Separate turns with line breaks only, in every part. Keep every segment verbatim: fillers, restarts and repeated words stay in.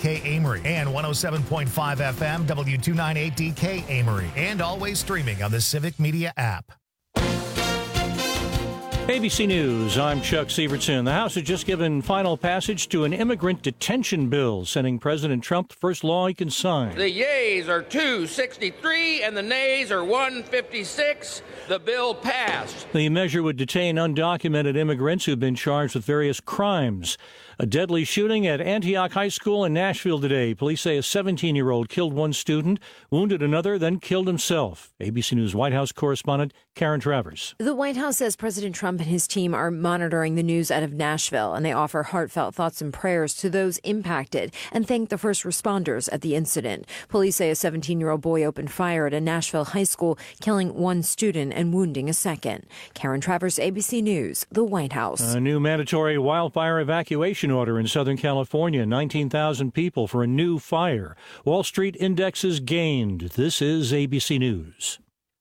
K Amory and one oh seven point five F M W two ninety-eight D K Amory, and always streaming on the Civic Media app.
A B C News, I'm Chuck Sievertson. The House has just given final passage to an immigrant detention bill, sending President Trump the first law he can sign.
The yeas are two sixty-three and the nays are one fifty-six. The bill passed.
The measure would detain undocumented immigrants who've been charged with various crimes. A deadly shooting at Antioch High School in Nashville today. Police say a seventeen-year-old killed one student, wounded another, then killed himself. A B C News White House correspondent Karen Travers.
The White House says President Trump and his team are monitoring the news out of Nashville, and they offer heartfelt thoughts and prayers to those impacted and thank the first responders at the incident. Police say a seventeen-year-old boy opened fire at a Nashville high school, killing one student and wounding a second. Karen Travers, A B C News, the White House.
A new mandatory wildfire evacuation order in Southern California. nineteen thousand people for a new fire. Wall Street indexes gained. This is A B C News.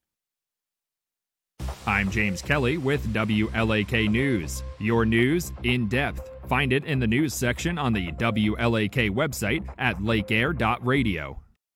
I'm James Kelly with W L A K News. Your news in depth. Find it in the news section on the W L A K website at lake air dot radio.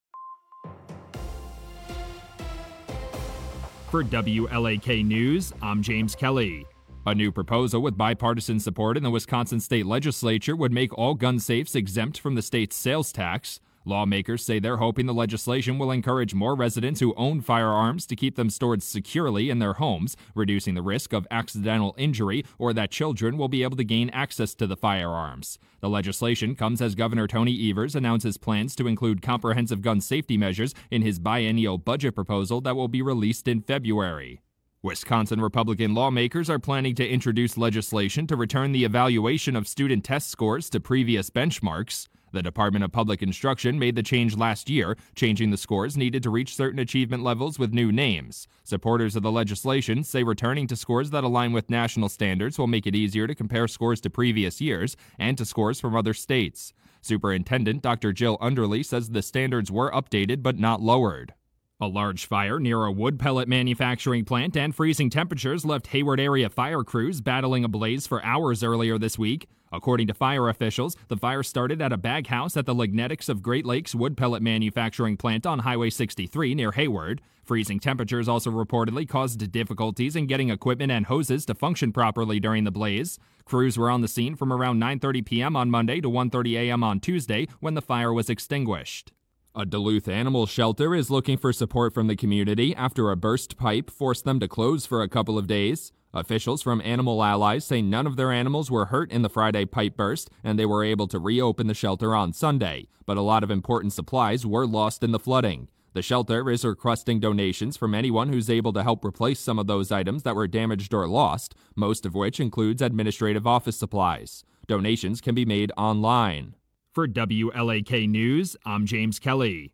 For W L A K News, I'm James Kelly. A new proposal with bipartisan support in the Wisconsin state legislature would make all gun safes exempt from the state's sales tax. Lawmakers say they're hoping the legislation will encourage more residents who own firearms to keep them stored securely in their homes, reducing the risk of accidental injury or that children will be able to gain access to the firearms. The legislation comes as Governor Tony Evers announces plans to include comprehensive gun safety measures in his biennial budget proposal that will be released in February. Wisconsin Republican lawmakers are planning to introduce legislation to return the evaluation of student test scores to previous benchmarks. The Department of Public Instruction made the change last year, changing the scores needed to reach certain achievement levels with new names. Supporters of the legislation say returning to scores that align with national standards will make it easier to compare scores to previous years and to scores from other states. Superintendent Doctor Jill Underly says the standards were updated but not lowered. A large fire near a wood pellet manufacturing plant and freezing temperatures left Hayward area fire crews battling a blaze for hours earlier this week. According to fire officials, the fire started at a bag house at the Lignetics of Great Lakes wood pellet manufacturing plant on Highway sixty-three near Hayward. Freezing temperatures also reportedly caused difficulties in getting equipment and hoses to function properly during the blaze. Crews were on the scene from around nine thirty p.m. on Monday to one thirty a.m. on Tuesday when the fire was extinguished. A Duluth animal shelter is looking for support from the community after a burst pipe forced them to close for a couple of days. Officials from Animal Allies say none of their animals were hurt in the Friday pipe burst, and they were able to reopen the shelter on Sunday. But a lot of important supplies were lost in the flooding. The shelter is requesting donations from anyone who's able to help replace some of those items that were damaged or lost, most of which includes administrative office supplies. Donations can be made online. For W L A K News, I'm James Kelly.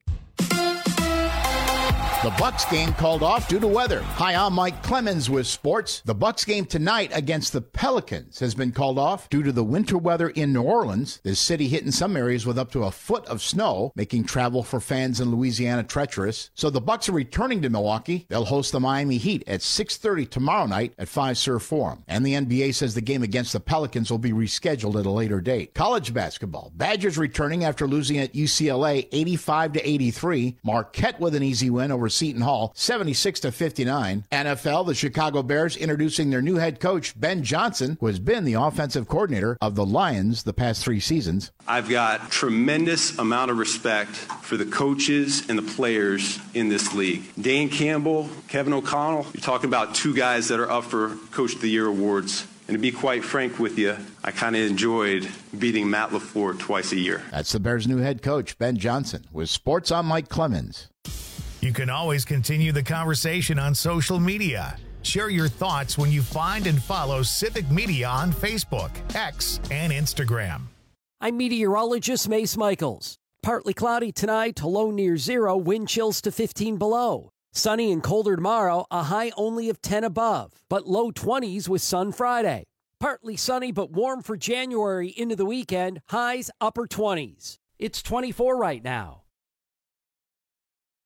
The Bucs game called off due to weather. Hi, I'm Mike Clemens with sports. The Bucs game tonight against the Pelicans has been called off due to the winter weather in New Orleans. The city hit in some areas with up to a foot of snow, making travel for fans in Louisiana treacherous. So the Bucs are returning to Milwaukee. They'll host the Miami Heat at six thirty tomorrow night at Fiserv Forum. And the N B A says the game against the Pelicans will be rescheduled at a later date. College basketball. Badgers returning after losing at U C L A eighty-five to eighty-three. Marquette with an easy win over Seton Hall, seventy-six to fifty-nine. N F L, the Chicago Bears introducing their new head coach, Ben Johnson, who has been the offensive coordinator of the Lions the past three seasons.
I've got tremendous amount of respect for the coaches and the players in this league. Dan Campbell, Kevin O'Connell, you're talking about two guys that are up for Coach of the Year awards. And to be quite frank with you, I kind of enjoyed beating Matt LaFleur twice a year.
That's the Bears' new head coach, Ben Johnson. With sports, I'm Mike Clemens.
You can always continue the conversation on social media. Share your thoughts when you find and follow Civic Media on Facebook, X, and Instagram.
I'm meteorologist Mace Michaels. Partly cloudy tonight, to low near zero, wind chills to fifteen below. Sunny and colder tomorrow, a high only of ten above, but low twenties with sun Friday. Partly sunny but warm for January into the weekend, highs upper twenties. It's twenty-four right now.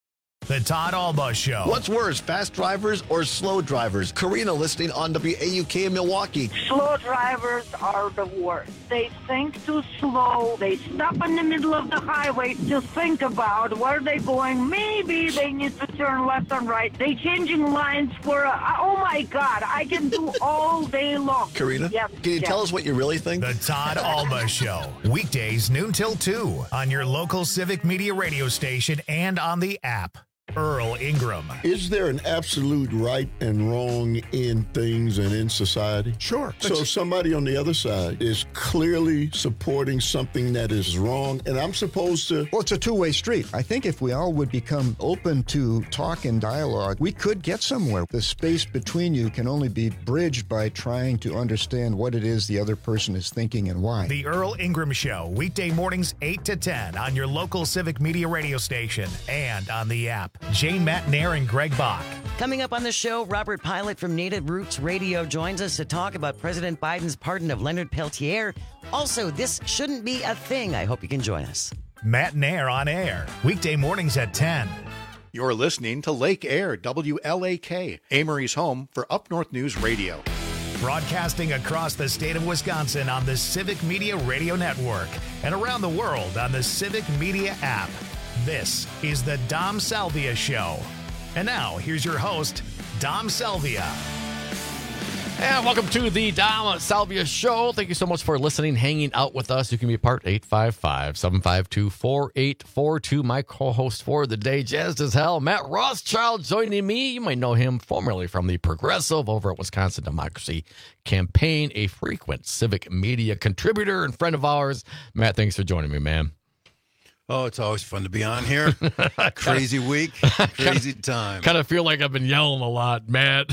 The Todd Alba Show.
What's worse, fast drivers or slow drivers? Karina listening on W A U K in Milwaukee.
Slow drivers are the worst. They think too slow. They stop in the middle of the highway to think about where they're going. Maybe they need to turn left and right. They changing lines for, a, oh my God, I can do all day long.
Karina,
yes,
can you
yes.
tell us what you really think?
The Todd Alba Show. Weekdays noon till two on your local Civic Media radio station and on the app. Earl Ingram.
Is there an absolute right and wrong in things and in society?
Sure.
So somebody on the other side is clearly supporting something that is wrong, and I'm supposed to...
Well, it's a two-way street. I think if we all would become open to talk and dialogue, we could get somewhere. The space between you can only be bridged by trying to understand what it is the other person is thinking and why.
The Earl Ingram Show, weekday mornings eight to ten on your local Civic Media radio station and on the app. Jane Matnair and Greg Bach.
Coming up on the show, Robert Pilot from Native Roots Radio joins us to talk about President Biden's pardon of Leonard Peltier. Also, this shouldn't be a thing. I hope you can join us.
Matnair on air, weekday mornings at ten.
You're listening to Lake Air, W L A K, Amory's home for Up North News Radio.
Broadcasting across the state of Wisconsin on the Civic Media Radio Network and around the world on the Civic Media app. This is the Dom Salvia Show. And now, here's your host, Dom Salvia.
And welcome to the Dom Salvia Show. Thank you so much for listening, hanging out with us. You can be a part eight five five, seven five two, four eight four two. My co-host for the day, jazzed as hell, Matt Rothschild, joining me. You might know him formerly from the Progressive over at Wisconsin Democracy Campaign, a frequent civic media contributor and friend of ours. Matt, thanks for joining me, man.
Oh, it's always fun to be on here. Crazy week, crazy time.
Kind of feel like I've been yelling a lot, Matt.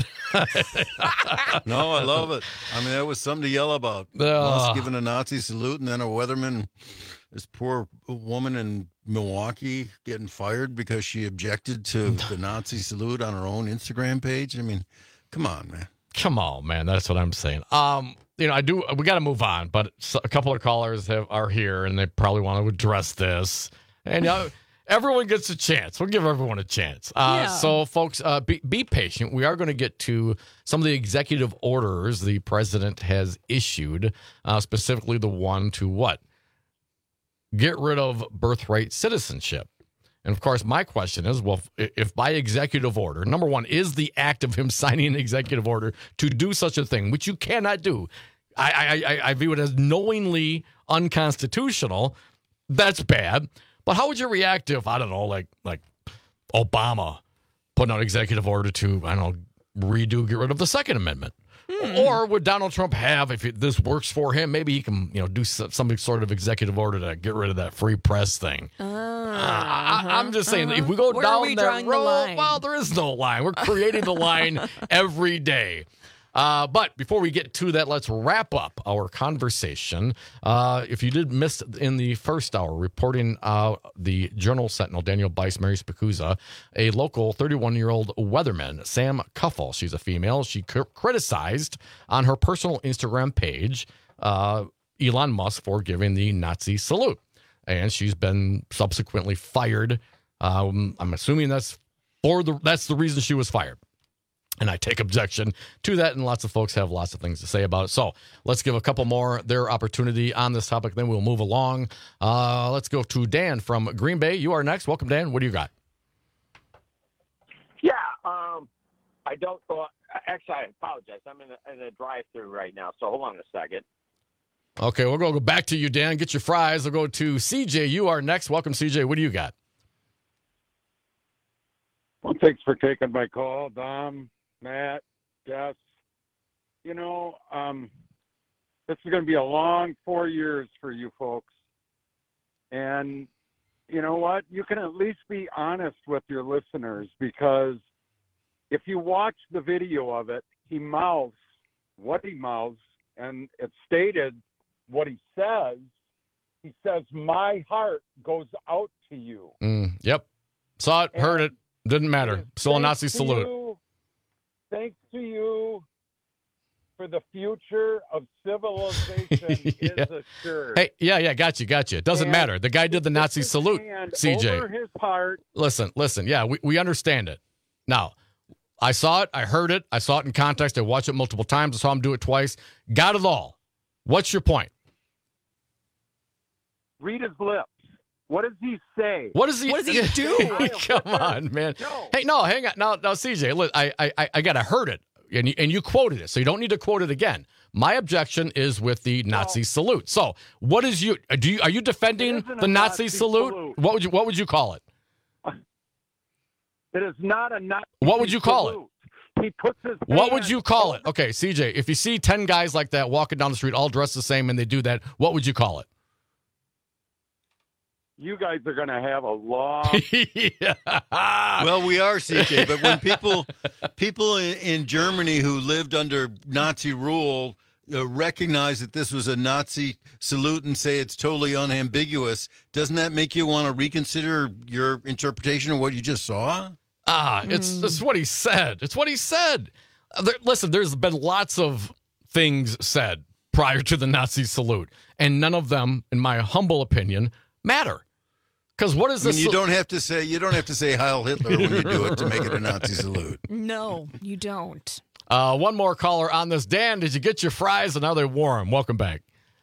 No, I love it. I mean, that was something to yell about.
Uh,
Us giving a Nazi salute, and then a weatherman, this poor woman in Milwaukee, getting fired because she objected to the Nazi salute on her own Instagram page. I mean, come on, man.
Come on, man. That's what I'm saying. Um, you know, I do. We got to move on, but a couple of callers have, are here, and they probably want to address this. And uh, everyone gets a chance. We'll give everyone a chance. Uh,
Yeah.
So, folks, uh, be, be patient. We are going to get to some of the executive orders the president has issued, uh, specifically the one to what? Get rid of birthright citizenship. And, of course, my question is, well, if, if by executive order, number one, is the act of him signing an executive order to do such a thing, which you cannot do. I, I, I view it as knowingly unconstitutional. That's bad. But how would you react if, I don't know, like like Obama putting out an executive order to, I don't know, redo, get rid of the Second Amendment? Hmm. Or would Donald Trump have, if it, this works for him, maybe he can, you know, do some, some sort of executive order to get rid of that free press thing.
Uh,
Uh,
uh-huh,
I, I'm just saying,
uh-huh.
if we go
Where are
down
we
that
drawing the
road,
line?
well, there is no line. We're creating the line every day. Uh, but before we get to that, let's wrap up our conversation. Uh, if you did miss in the first hour, reporting uh, the Journal Sentinel, Daniel Bice, Mary Spicuzza, a local thirty-one-year-old weatherman, Sam Cuffle. She's a female. She c- criticized on her personal Instagram page uh, Elon Musk for giving the Nazi salute. And she's been subsequently fired. Um, I'm assuming that's for the that's the reason she was fired. And I take objection to that, and lots of folks have lots of things to say about it. So let's give a couple more their opportunity on this topic, then we'll move along. Uh, let's go to Dan from Green Bay. You are next. Welcome, Dan. What do you got?
Yeah, um, I don't. Well, actually, I apologize. I'm in a, in a drive-through right now, so hold on a second.
Okay, we'll go back to you, Dan. Get your fries. We'll go to C J. You are next. Welcome, C J. What do you got?
Well, thanks for taking my call, Dom, Matt, Jess. You know, um, this is going to be a long four years for you folks. And you know what? You can at least be honest with your listeners, because if you watch the video of it, he mouths what he mouths, and it's stated what he says. He says, "My heart goes out to you."
Mm, yep. Saw it,
And
heard it. Didn't matter. Still a Nazi
thanks to
salute.
you- Thanks to you for for the future of civilization
Yeah.
is assured.
Hey, yeah, yeah, got you, got you. It doesn't
And
matter. The guy did the Nazi
his
salute,
hand
C J.
over his heart.
Listen, listen. Yeah, we, we understand it. Now, I saw it. I heard it. I saw it in context. I watched it multiple times. I saw him do it twice. Got it all. What's your point?
Read his lips. What does he say?
What does he,
What does he do?
Come on, man. Hey, no, hang on. Now, now, C J, look, I, I, I got to heard it, and you, and you quoted it, so you don't need to quote it again. My objection is with the Nazi salute. So, what is you? Do you are you defending
It isn't
the
a
Nazi,
Nazi
salute?
salute.
What would you What would you call it?
It is not a Nazi
What would you call
salute. He puts his
What would
hand
you call it? Okay, C J, if you see ten guys like that walking down the street, all dressed the same, and they do that, what would you call it?
You guys are going to have a long.
Well, we are, C J, but when people people in, in Germany who lived under Nazi rule uh, recognize that this was a Nazi salute and say it's totally unambiguous, doesn't that make you want to reconsider your interpretation of what you just saw?
Ah, it's it's what he said. It's what he said. Uh, there, listen, there's been lots of things said prior to the Nazi salute, and none of them, in my humble opinion, matter. Because what is
I mean,
this?
you don't have to say you don't have to say Heil Hitler when you do it to make it a Nazi salute.
No, you don't.
Uh, one more caller on this. Dan, did you get your fries? And now they're warm. Welcome back.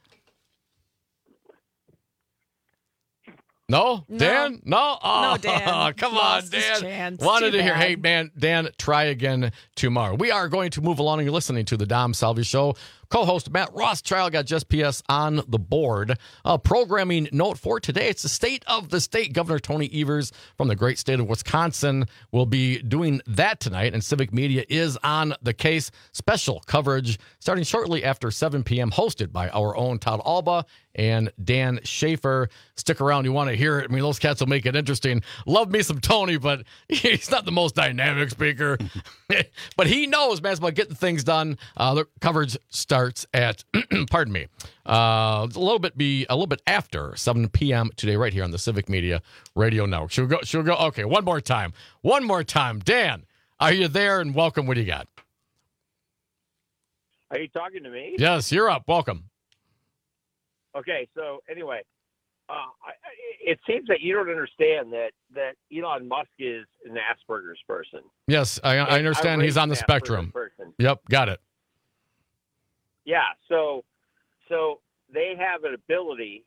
No?
No.
Dan? No? Oh,
No, Dan.
Come
Lost
on,
his
Dan.
chance.
Wanted
Too
to hear,
bad.
hey, man, Dan, try again tomorrow. We are going to move along and you're listening to the Dom Salvi Show. Co-host Matt Rothschild got Just P S on the board. A programming note for today, it's the state of the state. Governor Tony Evers from the great state of Wisconsin will be doing that tonight, and Civic Media is on the case. Special coverage starting shortly after seven p.m., hosted by our own Todd Alba and Dan Schaefer. Stick around. You want to hear it. I mean, those cats will make it interesting. Love me some Tony, but he's not the most dynamic speaker. But he knows, man, it's about getting things done. Uh, the coverage starts at, pardon me, uh, a little bit be a little bit after seven p.m. today, right here on the Civic Media Radio Network. She'll go. She'll go. Okay, one more time. One more time. Dan, are you there? And welcome. What do you got?
Are you talking to me?
Yes, you're up. Welcome.
Okay, so anyway, uh, I, it seems that you don't understand that, that Elon Musk is an Asperger's person.
Yes, I, I understand.
I
He's on the
raised an
spectrum.
Asperger's person.
Yep, got it.
Yeah, so so they have an ability,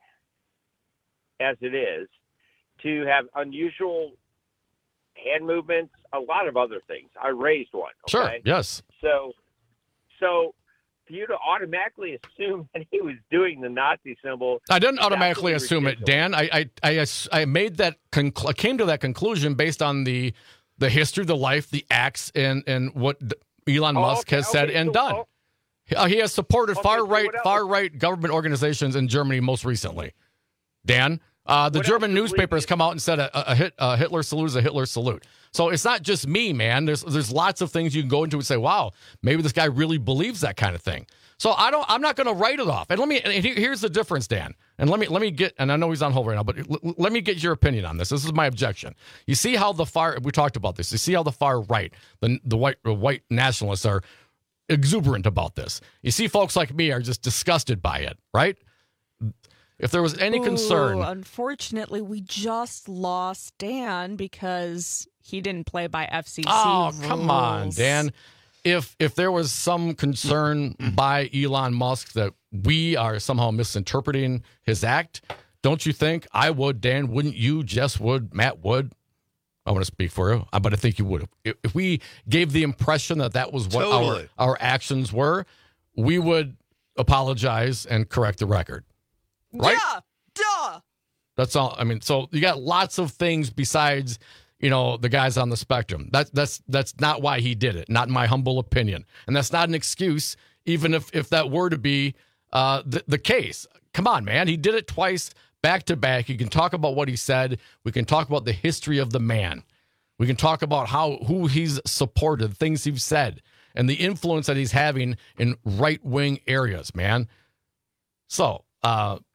as it is, to have unusual hand movements, a lot of other things. I raised one. Okay?
Sure. Yes.
So, so for you to automatically assume that he was doing the Nazi symbol,
I didn't
is
automatically
absolutely
assume it, Dan. I I I, ass- I made that conclu- I came to that conclusion based on the the history, the life, the acts, and and what d- Elon
Oh,
Musk
okay,
has said
okay,
and
so-
done.
oh.
He- uh, he has supported
Okay,
far
so
right
what else?
far right government organizations in Germany most recently. Dan, uh, the
What
German
else is
newspapers come out and said a, a, hit, a Hitler salute is a Hitler salute. So it's not just me, man. There's there's lots of things you can go into and say, wow, maybe this guy really believes that kind of thing. So I don't. I'm not going to write it off. And let me. And here- here's the difference, Dan. And let me let me get. And I know he's on hold right now, but l- l- let me get your opinion on this. This is my objection. You see how the far we talked about this. You see how the far right, the the white the white nationalists are exuberant about this. You see, folks like me are just disgusted by it, right? If there was any concern,
Ooh, unfortunately, we just lost Dan because he didn't play by F C C
oh
rules.
come on, Dan. If if there was some concern by Elon Musk that we are somehow misinterpreting his act, don't you think I would, Dan? Wouldn't you? Jess would, Matt would. I want to speak for you, but I think you would. If, if we gave the impression that that was what
Totally.
our our actions were, we would apologize and correct the record. Right?
Yeah, duh.
That's all. I mean, so you got lots of things besides, you know, the guys on the spectrum. That's that's that's not why he did it. Not in my humble opinion, and that's not an excuse. Even if if that were to be uh, the the case, come on, man, he did it twice back to back. You can talk about what he said. We can talk about the history of the man. We can talk about how who he's supported, things he's said, and the influence that he's having in right wing areas, man. So. uh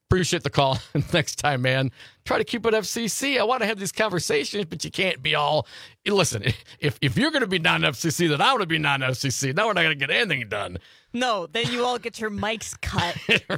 Appreciate the call. Next time, man, try to keep it F C C. I want to have these conversations, but you can't be all. Listen, if if you're going to be non-F C C, then I want to be non-F C C. Now we're not going to get anything done.
No, then you all get your mics cut.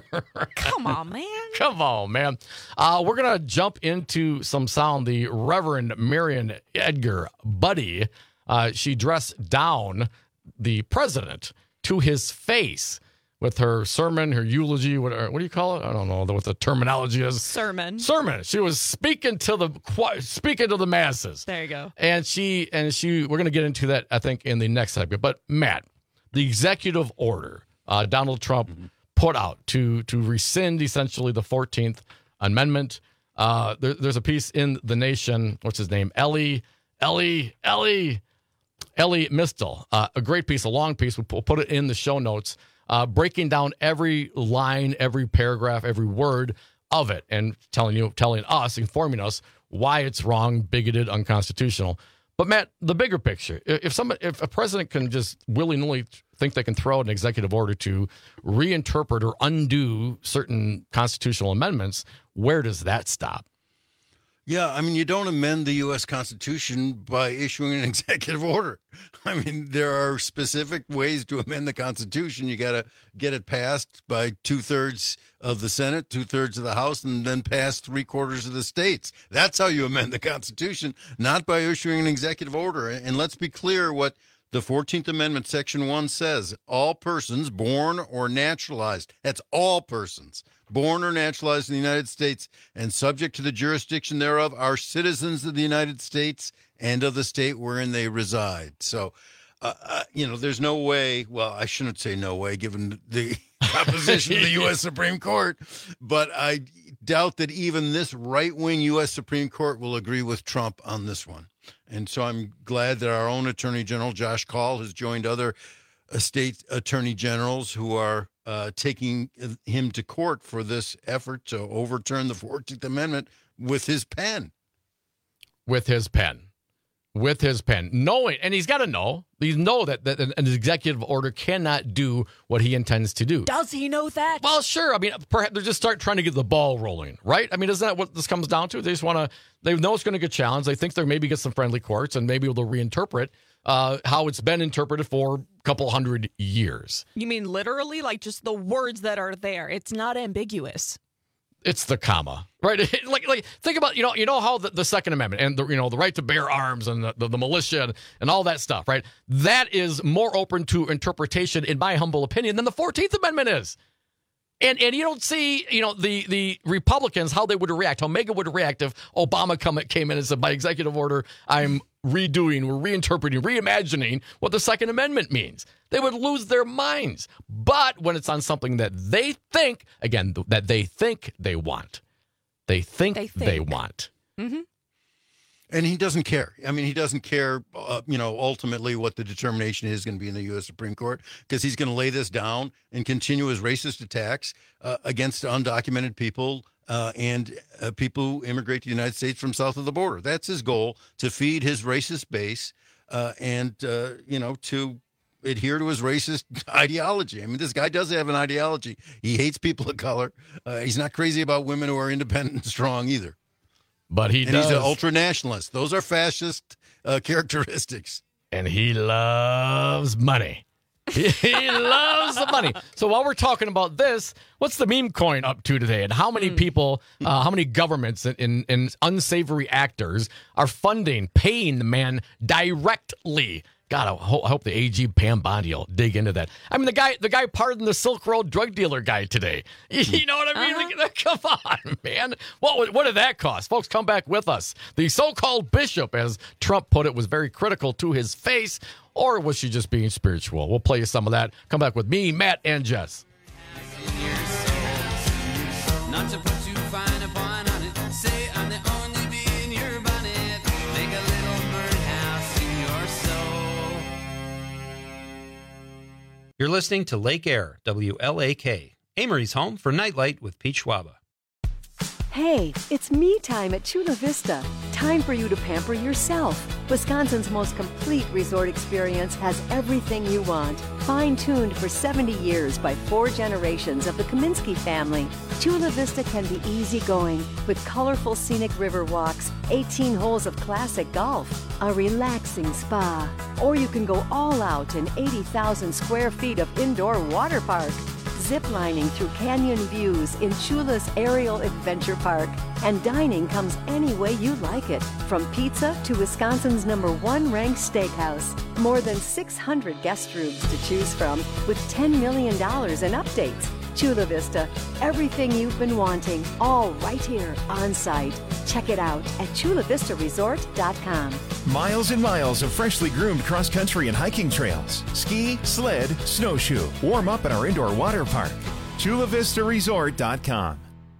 Come on, man.
Come on, man. Uh, we're going to jump into some sound. The Reverend Marion Edgar Buddy, uh, she dressed down the president to his face with her sermon, her eulogy, what, what do you call it? I don't know what the terminology is.
Sermon.
Sermon. She was speaking to the speaking to the masses.
There you go.
And she and she. We're going to get into that, I think, in the next segment. But Matt, the executive order uh, Donald Trump mm-hmm. put out to to rescind essentially the fourteenth Amendment. Uh, there, there's a piece in The Nation. What's his name? Ellie. Ellie. Ellie. Ellie Mistel. Uh, a great piece, a long piece. We'll put it in the show notes. Uh, breaking down every line, every paragraph, every word of it, and telling you, telling us, informing us why it's wrong, bigoted, unconstitutional. But Matt, the bigger picture: if somebody, if a president can just willy-nilly think they can throw out an executive order to reinterpret or undo certain constitutional amendments, where does that stop?
Yeah, I mean, you don't amend the U S Constitution by issuing an executive order. I mean, there are specific ways to amend the Constitution. You got to get it passed by two-thirds of the Senate, two-thirds of the House, and then pass three-quarters of the states. That's how you amend the Constitution, not by issuing an executive order. And let's be clear what the fourteenth Amendment, Section one says. All persons born or naturalized, that's all persons, born or naturalized in the United States and subject to the jurisdiction thereof are citizens of the United States and of the state wherein they reside. So, uh, uh, you know, there's no way, well, I shouldn't say no way given the composition of the U S Supreme Court, but I doubt that even this right-wing U S Supreme Court will agree with Trump on this one. And so I'm glad that our own Attorney General, Josh Kaul, has joined other uh, state attorney generals who are uh, taking him to court for this effort to overturn the fourteenth Amendment with his pen.
With his pen. With his pen. Knowing, and he's got to know, he's know that, that an executive order cannot do what he intends to do.
Does he know that?
Well, sure. I mean, perhaps they just start trying to get the ball rolling, right? I mean, isn't that what this comes down to? They just want to, they know it's going to get challenged. They think they're maybe get some friendly courts and maybe they'll reinterpret uh, how it's been interpreted for a couple hundred years.
You mean literally? Like just the words that are there. It's not ambiguous.
It's the comma, right? like, like think about, you know, you know how the, the Second Amendment and the, you know, the right to bear arms and the, the, the militia and, and all that stuff, right? That is more open to interpretation, in my humble opinion, than the fourteenth Amendment is. And and you don't see, you know, the, the Republicans, how they would react, how Megyn would react if Obama come, came in and said, by executive order, I'm redoing, we're reinterpreting, reimagining what the Second Amendment means. They would lose their minds. But when it's on something that they think, again, that they think they want, they think they, think. they want.
Mm-hmm.
And he doesn't care. I mean, he doesn't care, uh, you know, ultimately what the determination is going to be in the U S Supreme Court, because he's going to lay this down and continue his racist attacks uh, against undocumented people uh, and uh, people who immigrate to the United States from south of the border. That's his goal, to feed his racist base uh, and, uh, you know, to adhere to his racist ideology. I mean, this guy does have an ideology. He hates people of color. Uh, he's not crazy about women who are independent and strong either.
But he
and
does.
he's an ultra-nationalist. Those are fascist uh, characteristics.
And he loves money. He loves the money. So while we're talking about this, what's the meme coin up to today? And how many mm. people, uh, how many governments and, and, and unsavory actors are funding, paying the man directly? God, I hope, I hope the A G Pam Bondi will dig into that. I mean, the guy, the guy pardoned the Silk Road drug dealer guy today. You know what I mean? Uh-huh. Come on, man. What what did that cost? Folks, come back with us. The so-called bishop, as Trump put it, was very critical to his face, or was she just being spiritual? We'll play you some of that. Come back with me, Matt, and Jess. Not to put too fine a point on it. Say I'm the only bee in your bonnet. Make a little birdhouse in your soul.
You're listening to Lake Air, W L A K, Amory's home for Nightlight with Pete Schwaba. Hey, it's me time at Chula Vista. Time for you to pamper yourself. Wisconsin's most complete resort experience has everything you want. Fine-tuned for seventy years by four generations of the Kaminsky family. Chula Vista can be easygoing with colorful scenic river walks, eighteen holes of classic golf, a relaxing spa. Or you can go all out in eighty thousand square feet of indoor water park. Ziplining through canyon views in Chula's Aerial Adventure Park. And dining comes any way you like it, from pizza to Wisconsin's number one ranked steakhouse. More than six hundred guest rooms to choose from with ten million dollars in updates. Chula Vista, everything you've been wanting, all right here on site. Check it out at chula vista resort dot com.
Miles and miles of freshly groomed cross-country and hiking trails. Ski, sled, snowshoe. Warm up at our indoor water park. chula vista resort dot com.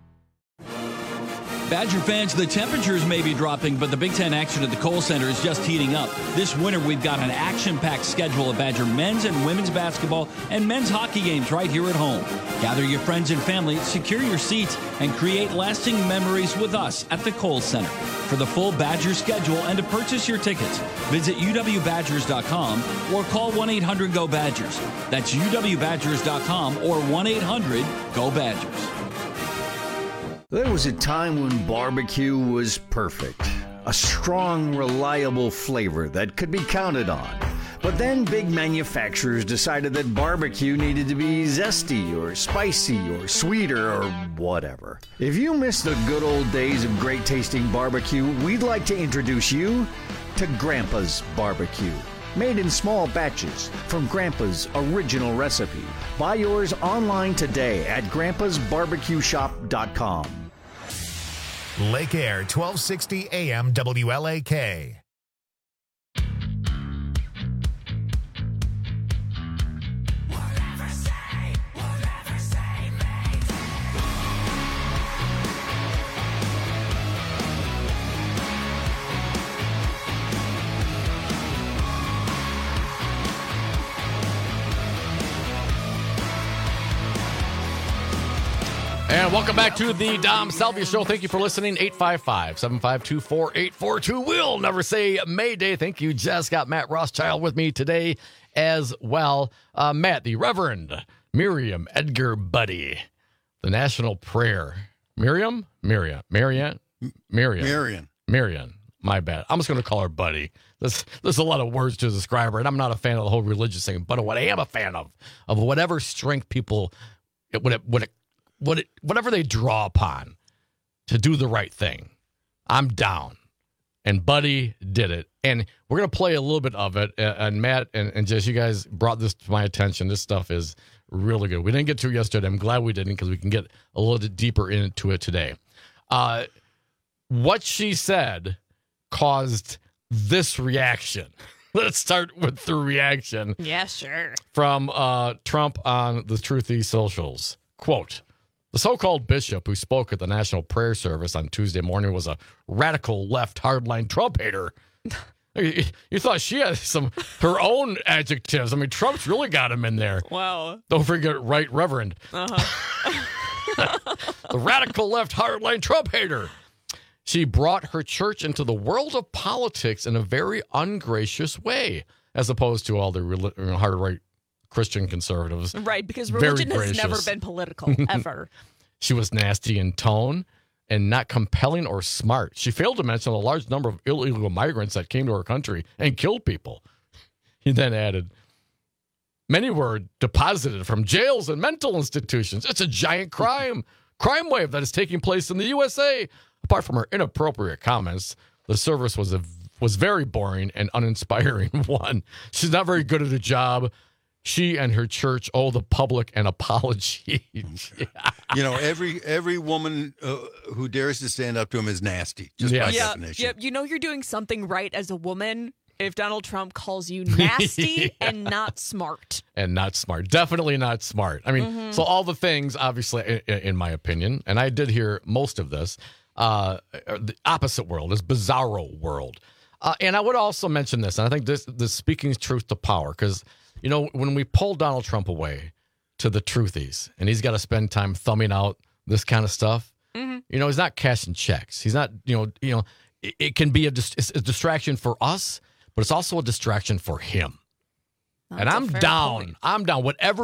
Badger fans, the temperatures may be dropping, but the Big Ten action at the Kohl Center is just heating up. This winter, we've got an action-packed schedule of Badger men's and women's basketball and men's hockey games right here at home. Gather your friends and family, secure your seats, and create lasting memories with us at the Kohl Center. For the full Badger schedule and to purchase your tickets, visit u w badgers dot com or call one eight hundred go badgers. That's u w badgers dot com or one eight hundred go badgers.
There was a time when barbecue was perfect. A strong, reliable flavor that could be counted on. But then big manufacturers decided that barbecue needed to be zesty or spicy or sweeter or whatever. If you miss the good old days of great tasting barbecue, we'd like to introduce you to Grandpa's Barbecue. Made in small batches from Grandpa's original recipe. Buy yours online today at grandpas barbecue shop dot com.
Lake Air, twelve sixty A M W L A K.
And welcome back to the Dom Salvia Show. Thank you for listening. eight five five, seven five two, four eight four two. We'll never say Mayday. Thank you. Just got Matt Rothschild with me today as well. Uh, Matt, the Reverend Miriam Edgar Buddy, the National Prayer. Miriam? Miriam. Marianne? Miriam.
Marion.
Marion. My bad. I'm just going to call her Buddy. There's, there's a lot of words to describe her, and I'm not a fan of the whole religious thing. But what I am a fan of, of whatever strength people, when it, when it, What it, whatever they draw upon to do the right thing, I'm down. And Buddy did it. And we're going to play a little bit of it. And Matt and, and Jess, you guys brought this to my attention. This stuff is really good. We didn't get to it yesterday. I'm glad we didn't because we can get a little bit deeper into it today. Uh, what she said caused this reaction. Let's start with the reaction.
Yeah, sure.
From uh, Trump on the Truthy socials. Quote, the so-called bishop who spoke at the National Prayer Service on Tuesday morning was a radical left hardline Trump hater. You, you thought she had some her own adjectives. I mean, Trump's really got him in there.
Wow.
Don't forget Right Reverend.
Uh-huh.
The radical left hardline Trump hater. She brought her church into the world of politics in a very ungracious way, as opposed to all the hard right Christian conservatives.
Right, because religion
Very
has
gracious.
never been political, ever.
She was nasty in tone and not compelling or smart. She failed to mention the large number of illegal migrants that came to our country and killed people. He then added, many were deposited from jails and mental institutions. It's a giant crime, crime wave that is taking place in the U S A. Apart from her inappropriate comments, the service was a was very boring and uninspiring one. She's not very good at her job. She and her church owe the public an apology. Yeah.
You know, every every woman uh, who dares to stand up to him is nasty, just by
yeah,
definition.
yeah, you know you're doing something right as a woman if Donald Trump calls you nasty
Yeah.
and not smart.
And not smart. Definitely not smart. I mean,
Mhm.
so all the things, obviously, in, in my opinion, and I did hear most of this, uh, the opposite world, this bizarro world. Uh, and I would also mention this, and I think this, this speaking truth to power, because you know, when we pull Donald Trump away to the truthies and he's got to spend time thumbing out this kind of stuff,
Mm-hmm.
You know, he's not cashing checks. He's not, you know, you know, it, it can be a, dis- it's a distraction for us, but it's also a distraction for him.
That's
and I'm
a fair
down.
point.
I'm down. Whatever.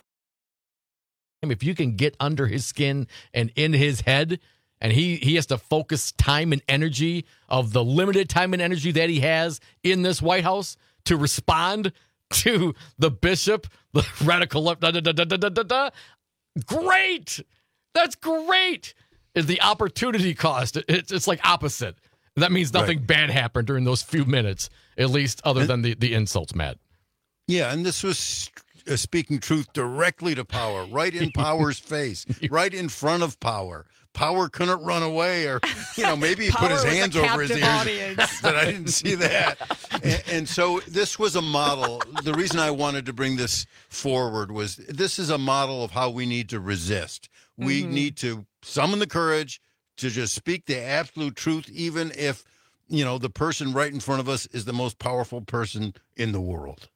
If you can get under his skin and in his head, and he, he has to focus time and energy of the limited time and energy that he has in this White House to respond to the bishop, the radical left, da, da, da, da, da, da, da. Great. That's great. Is the opportunity cost. It's, it's like opposite. That means nothing
Right.
bad happened during those few minutes, at least other
And-
than the, the insults, Matt.
Yeah, and this was uh, speaking truth directly to Power, right in Power's face, right in front of Power. Power couldn't run away, or, you know, maybe he put his
Power was a
hands over his
captive
ears,
audience.
but I didn't see that. And, and so this was a model. The reason I wanted to bring this forward was this is a model of how we need to resist. We
Mhm.
need to summon the courage to just speak the absolute truth, even if, you know, the person right in front of us is the most powerful person in the world.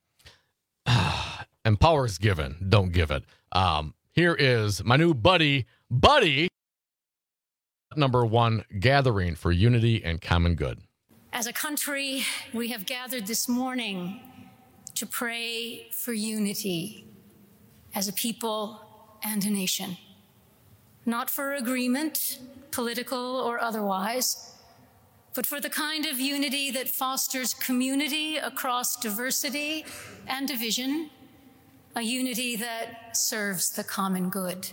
And power is given. Don't give it. Um, here is my new buddy, Buddy, number one gathering for unity and common good.
As a country, we have gathered this morning to pray for unity as a people and a nation. Not for agreement, political or otherwise, but for the kind of unity that fosters community across diversity and division, a unity that serves the common good.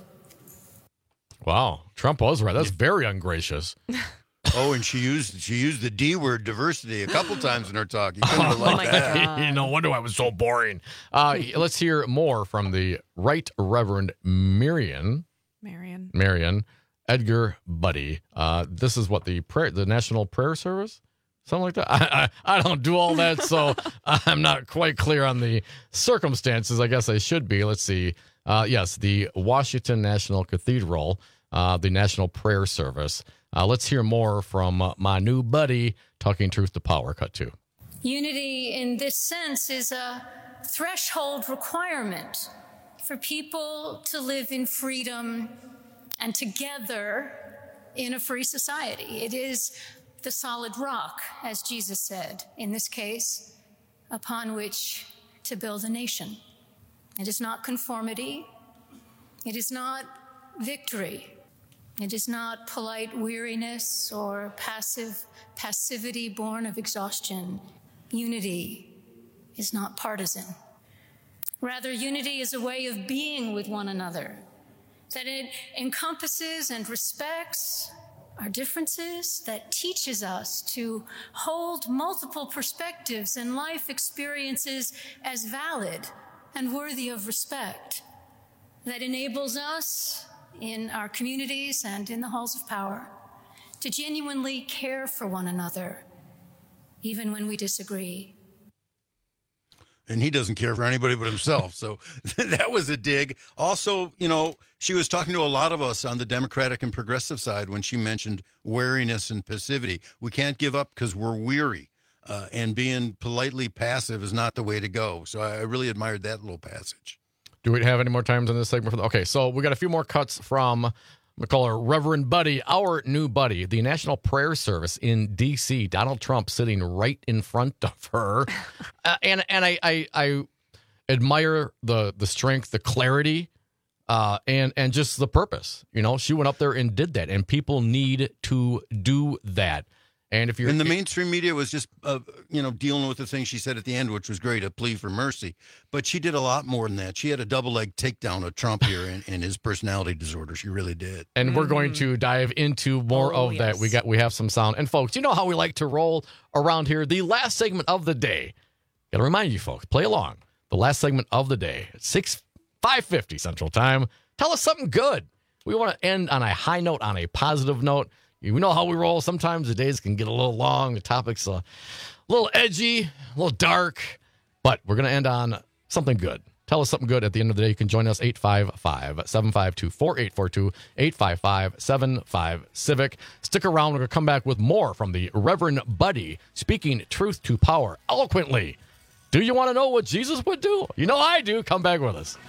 Wow, Trump was right. That's very ungracious.
Oh, and she used she used the D word, diversity, a couple times in her talk. You couldn't have
Oh,
liked
my
that.
God. No wonder I was so boring. Uh, let's hear more from the Right Reverend Marion.
Marion.
Marion Edgar Buddy. Uh, this is what the prayer, the National Prayer Service, something like that. I, I I don't do all that, so I'm not quite clear on the circumstances. I guess I should be. Let's see. Uh, yes, the Washington National Cathedral, uh, the National Prayer Service. Uh, let's hear more from uh, my new buddy talking truth to power. Cut two.
Unity in this sense is a threshold requirement for people to live in freedom and together in a free society. It is the solid rock, as Jesus said, in this case, upon which to build a nation. It is not conformity. It is not victory. It is not polite weariness or passive passivity born of exhaustion. Unity is not partisan. Rather, unity is a way of being with one another, that it encompasses and respects our differences, that teaches us to hold multiple perspectives and life experiences as valid and worthy of respect, that enables us in our communities and in the halls of power to genuinely care for one another, even when we disagree.
And he doesn't care for anybody but himself. So that was a dig. Also, you know, she was talking to a lot of us on the Democratic and progressive side when she mentioned weariness and passivity. We can't give up because we're weary. Uh, and being politely passive is not the way to go. So I really admired that little passage.
Do we have any more times in this segment? For the, okay, so we got a few more cuts from, we call her Reverend Buddy, our new buddy, the National Prayer Service in D C Donald Trump sitting right in front of her, uh, and and I, I I admire the the strength, the clarity, uh, and and just the purpose. You know, she went up there and did that, and people need to do that. And if you're
and the mainstream media was just, uh, you know, dealing with the thing she said at the end, which was great, a plea for mercy. But she did a lot more than that. She had a double leg takedown of Trump here and, and his personality disorder. She really did.
And we're going to dive into more
Oh,
of
yes.
that. We got we have some sound. And folks, you know how we like to roll around here. The last segment of the day. Got to remind you folks, play along. The last segment of the day, six five fifty Central Time. Tell us something good. We want to end on a high note, on a positive note. You know how we roll. Sometimes the days can get a little long. The topic's a little edgy, a little dark, but we're going to end on something good. Tell us something good at the end of the day. You can join us eight five five, seven five two, four eight four two, eight five five, seven five Civic. Stick around. We're going to come back with more from the Reverend Buddy speaking truth to power eloquently. Do you want to know what Jesus would do? You know I do. Come back with us.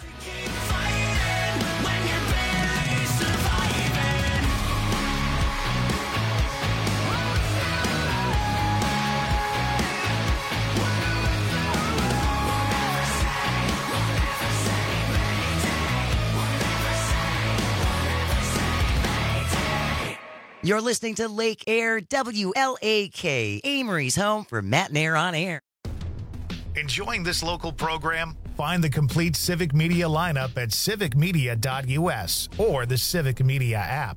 You're listening to Lake Air, W L A K, Amory's home for Matt and Air on Air.
Enjoying this local program? Find the complete Civic Media lineup at civic media dot U S or the Civic Media app.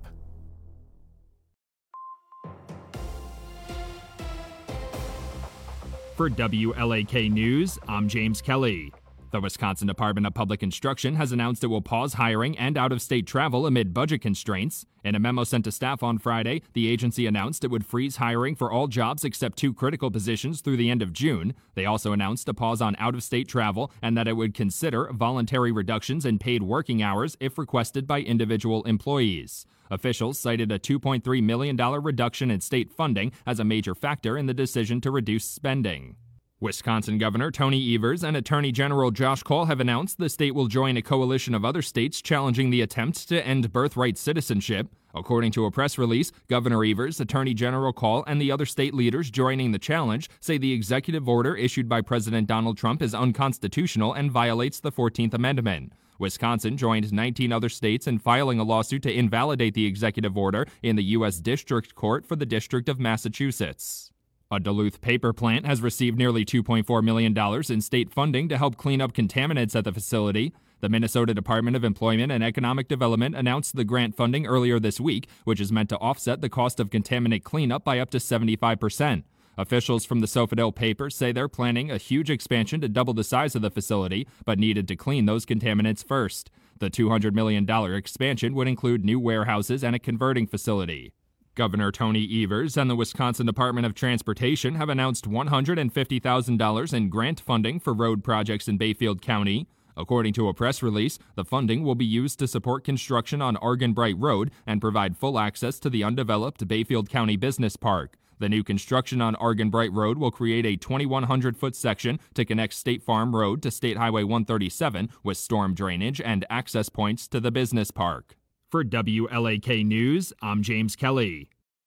For W L A K News, I'm James Kelly. The Wisconsin Department of Public Instruction has announced it will pause hiring and out-of-state travel amid budget constraints. In a memo sent to staff on Friday, the agency announced it would freeze hiring for all jobs except two critical positions through the end of June. They also announced a pause on out-of-state travel and that it would consider voluntary reductions in paid working hours if requested by individual employees. Officials cited a two point three million dollars reduction in state funding as a major factor in the decision to reduce spending. Wisconsin Governor Tony Evers and Attorney General Josh Cole have announced the state will join a coalition of other states challenging the attempt to end birthright citizenship. According to a press release, Governor Evers, Attorney General Cole, and the other state leaders joining the challenge say the executive order issued by President Donald Trump is unconstitutional and violates the fourteenth Amendment. Wisconsin joined nineteen other states in filing a lawsuit to invalidate the executive order in the U S District Court for the District of Massachusetts. A Duluth paper plant has received nearly two point four million dollars in state funding to help clean up contaminants at the facility. The Minnesota Department of Employment and Economic Development announced the grant funding earlier this week, which is meant to offset the cost of contaminant cleanup by up to seventy-five percent. Officials from the Sofadel paper say they're planning a huge expansion to double the size of the facility, but needed to clean those contaminants first. The two hundred million dollars expansion would include new warehouses and a converting facility. Governor Tony Evers and the Wisconsin Department of Transportation have announced one hundred fifty thousand dollars in grant funding for road projects in Bayfield County. According to a press release, the funding will be used to support construction on Argenbright Road and provide full access to the undeveloped Bayfield County Business Park. The new construction on Argenbright Road will create a twenty-one hundred foot section to connect State Farm Road to State Highway one thirty-seven with storm drainage and access points to the business park. For W L A K News, I'm James Kelly.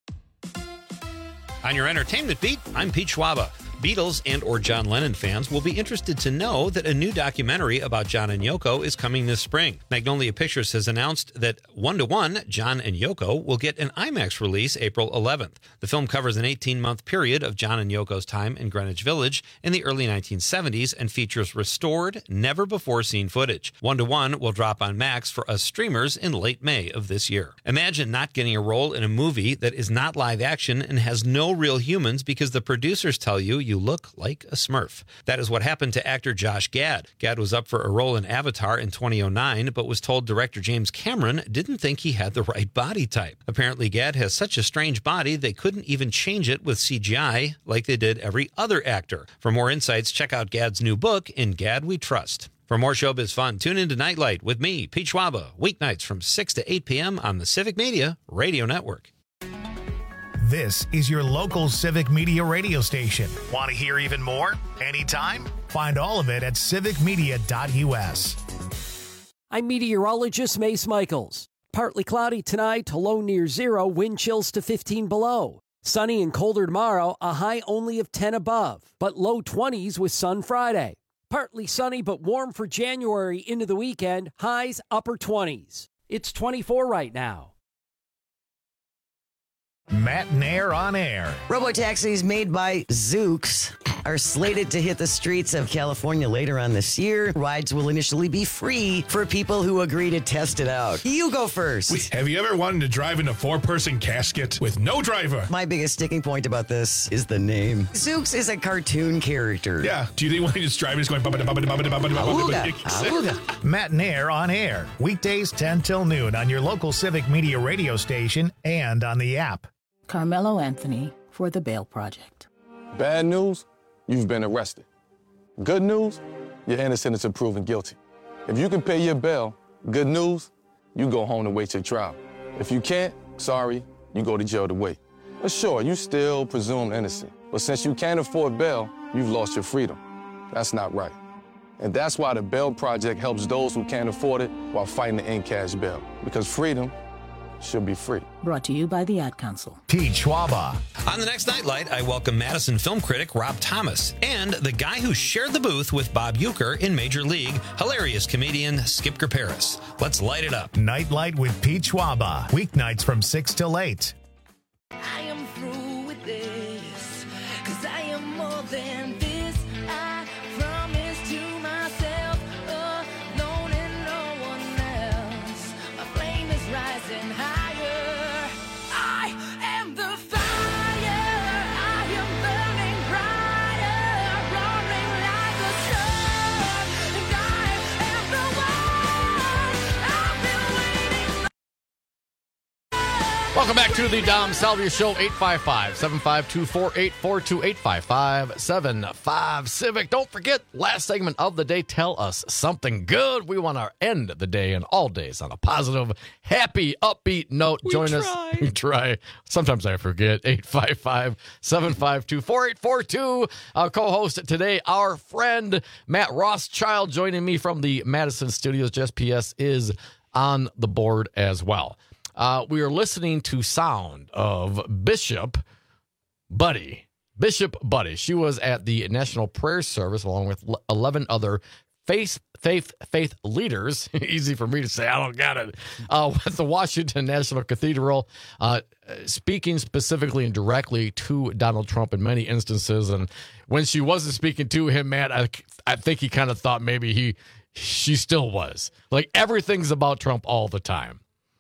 On your entertainment beat, I'm Pete Schwaba. Beatles and or John Lennon fans will be interested to know that a new documentary about John and Yoko is coming this spring. Magnolia Pictures has announced that One to One, John and Yoko, will get an IMAX release April eleventh. The film covers an eighteen-month period of John and Yoko's time in Greenwich Village in the early nineteen seventies and features restored, never-before-seen footage. One to One will drop on Max for us streamers in late May of this year. Imagine not getting a role in a movie that is not live action and has no real humans because the producers tell you you look like a Smurf. That is what happened to actor Josh Gad. Gad was up for a role in Avatar in two thousand nine, but was told director James Cameron didn't think he had the right body type. Apparently, Gad has such a strange body they couldn't even change it with C G I like they did every other actor. For more insights, check out Gad's new book, In Gad We Trust. For more showbiz fun, tune into Nightlight with me, Pete Schwaba, weeknights from six to eight p.m. on the Civic Media Radio Network.
This is your local Civic Media radio station. Want to hear even more? Anytime? Find all of it at civic media dot U S.
I'm meteorologist Mace Michaels. Partly cloudy tonight to low near zero, wind chills to fifteen below. Sunny and colder tomorrow, a high only of ten above, but low twenties with sun Friday. Partly sunny but warm for January into the weekend, highs upper twenties. It's twenty-four right now.
Matt and Air on Air.
Robotaxis made by Zoox are slated to hit the streets of California later on this year. Rides will initially be free for people who agree to test it out. You go first.
Wait, have you ever wanted to drive in a four-person casket with no driver?
My biggest sticking point about this is the name. Zoox is a cartoon character.
Yeah. Do you think when he just driving is going...
Awooga. Awooga.
Matt and Air on Air. Weekdays ten till noon on your local Civic Media radio station and on the app.
Carmelo Anthony for the Bail Project.
Bad news, you've been arrested. Good news, you're innocent until proven guilty. If you can pay your bail, good news, you go home to wait your trial. If you can't, sorry, you go to jail to wait. But sure, you still presumed innocent. But since you can't afford bail, you've lost your freedom. That's not right. And that's why the Bail Project helps those who can't afford it while fighting to end cash bail. Because freedom should be free.
Brought to you by the Ad Council.
Pete Schwaba.
On the next Nightlight, I welcome Madison film critic Rob Thomas and the guy who shared the booth with Bob Uecker in Major League, hilarious comedian Skip Graparis. Let's light it up.
Nightlight with Pete Schwaba. Weeknights from six till eight.
'cause I am more than this. I promise to myself, alone and no one else. My flame is rising higher. I am the fire. I am burning brighter, roaring like a sun. And I am the one I've been waiting.
Welcome back to the Dom Salvia Show, eight five five, seven five two, four eight four two, eight five five, seven five Civic. Don't forget, last segment of the day, tell us something good. We want to end the day and all days on a positive, happy, upbeat note.
We
Join
try.
us. We try. Sometimes I forget. eight five five, seven five two, four eight four two. Our co-host today, our friend Matt Rothschild, joining me from the Madison Studios. Just P S is on the board as well. Uh, we are listening to sound of Bishop Buddy. Bishop Buddy. She was at the National Prayer Service along with eleven other faith faith faith leaders. Easy for me to say. I don't got it. Uh, at the Washington National Cathedral, uh, speaking specifically and directly to Donald Trump in many instances. And when she wasn't speaking to him, man, I I think he kind of thought maybe he she still was. Like everything's about Trump all the time.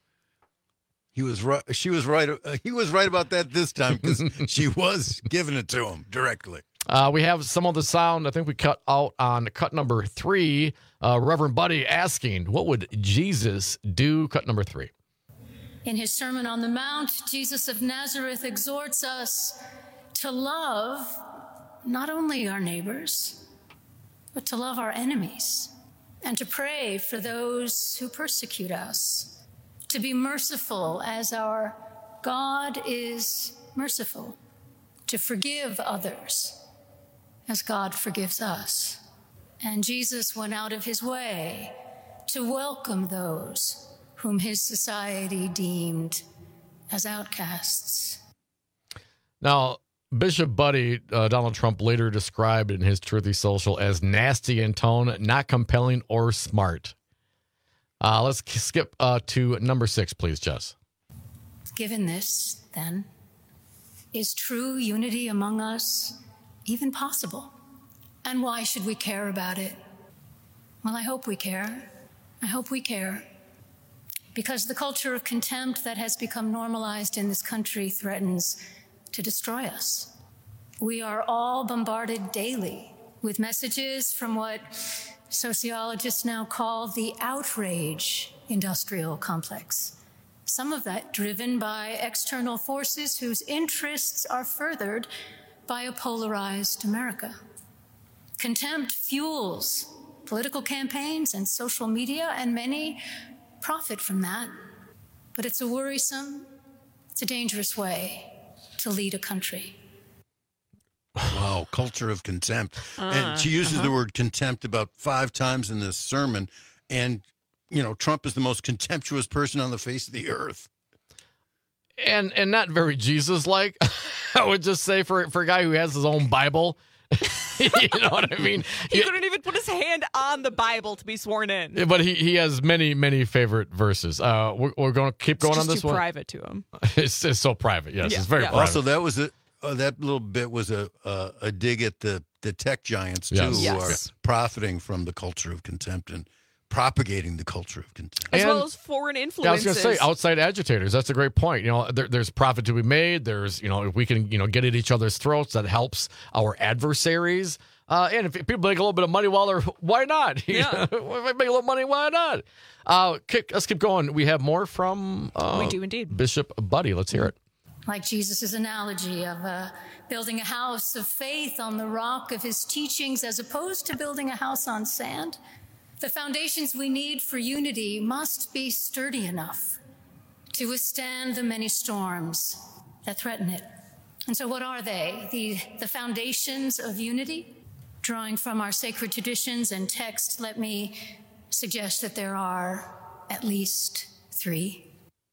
He was right. She was right. Uh, he was right about that this time because she was giving it to him directly.
Uh, we have some of the sound. I think we cut out on cut number three. Uh, Reverend Buddy asking, "What would Jesus do?" Cut number three.
In his Sermon on the Mount, Jesus of Nazareth exhorts us to love not only our neighbors, but to love our enemies and to pray for those who persecute us. To be merciful as our God is merciful, to forgive others as God forgives us. And Jesus went out of his way to welcome those whom his society deemed as outcasts.
Now, Bishop Buddy, uh, Donald Trump later described in his Truthy Social as nasty in tone, not compelling or smart. Uh, let's skip uh, to number six, please, Jess.
Given this, then, is true unity among us even possible? And why should we care about it? Well, I hope we care. I hope we care. Because the culture of contempt that has become normalized in this country threatens to destroy us. We are all bombarded daily with messages from what sociologists now call the outrage industrial complex. Some of that driven by external forces whose interests are furthered by a polarized America. Contempt fuels political campaigns and social media, and many profit from that. But it's a worrisome, it's a dangerous way to lead a country.
Wow, culture of contempt.
Uh,
and she uses
uh-huh.
the word contempt about five times in this sermon. And, you know, Trump is the most contemptuous person on the face of the earth.
And and not very Jesus-like, I would just say, for, for a guy who has his own Bible. You know what I mean?
He couldn't even put his hand on the Bible to be sworn in.
But he, he has many, many favorite verses. Uh, we're, we're going to keep going
it's
on
just
this
too
one.
private to him.
It's, it's so private. Yes,
Yeah,
it's very
yeah.
private.
Also, that was a uh, that little bit was a uh, a dig at the, the tech giants, too,
Yes.
who
Yes.
are profiting from the culture of contempt and propagating the culture of contempt.
As
And-
well as foreign
Yeah, I was
influences.
going to say outside agitators. That's a great point. You know, there, there's profit to be made. There's, you know, if we can, you know, get at each other's throats, that helps our adversaries. Uh, and if people make a little bit of money while they're, why not? You
Yeah.
know, if they make a little money, why not? Uh, kick, let's keep going. We have more from uh,
We do indeed.
Bishop Buddy. Let's hear it.
Like Jesus' analogy of uh, building a house of faith on the rock of his teachings as opposed to building a house on sand. The foundations we need for unity must be sturdy enough to withstand the many storms that threaten it. And so what are they? The, the foundations of unity? Drawing from our sacred traditions and texts, let me suggest that there are at least three.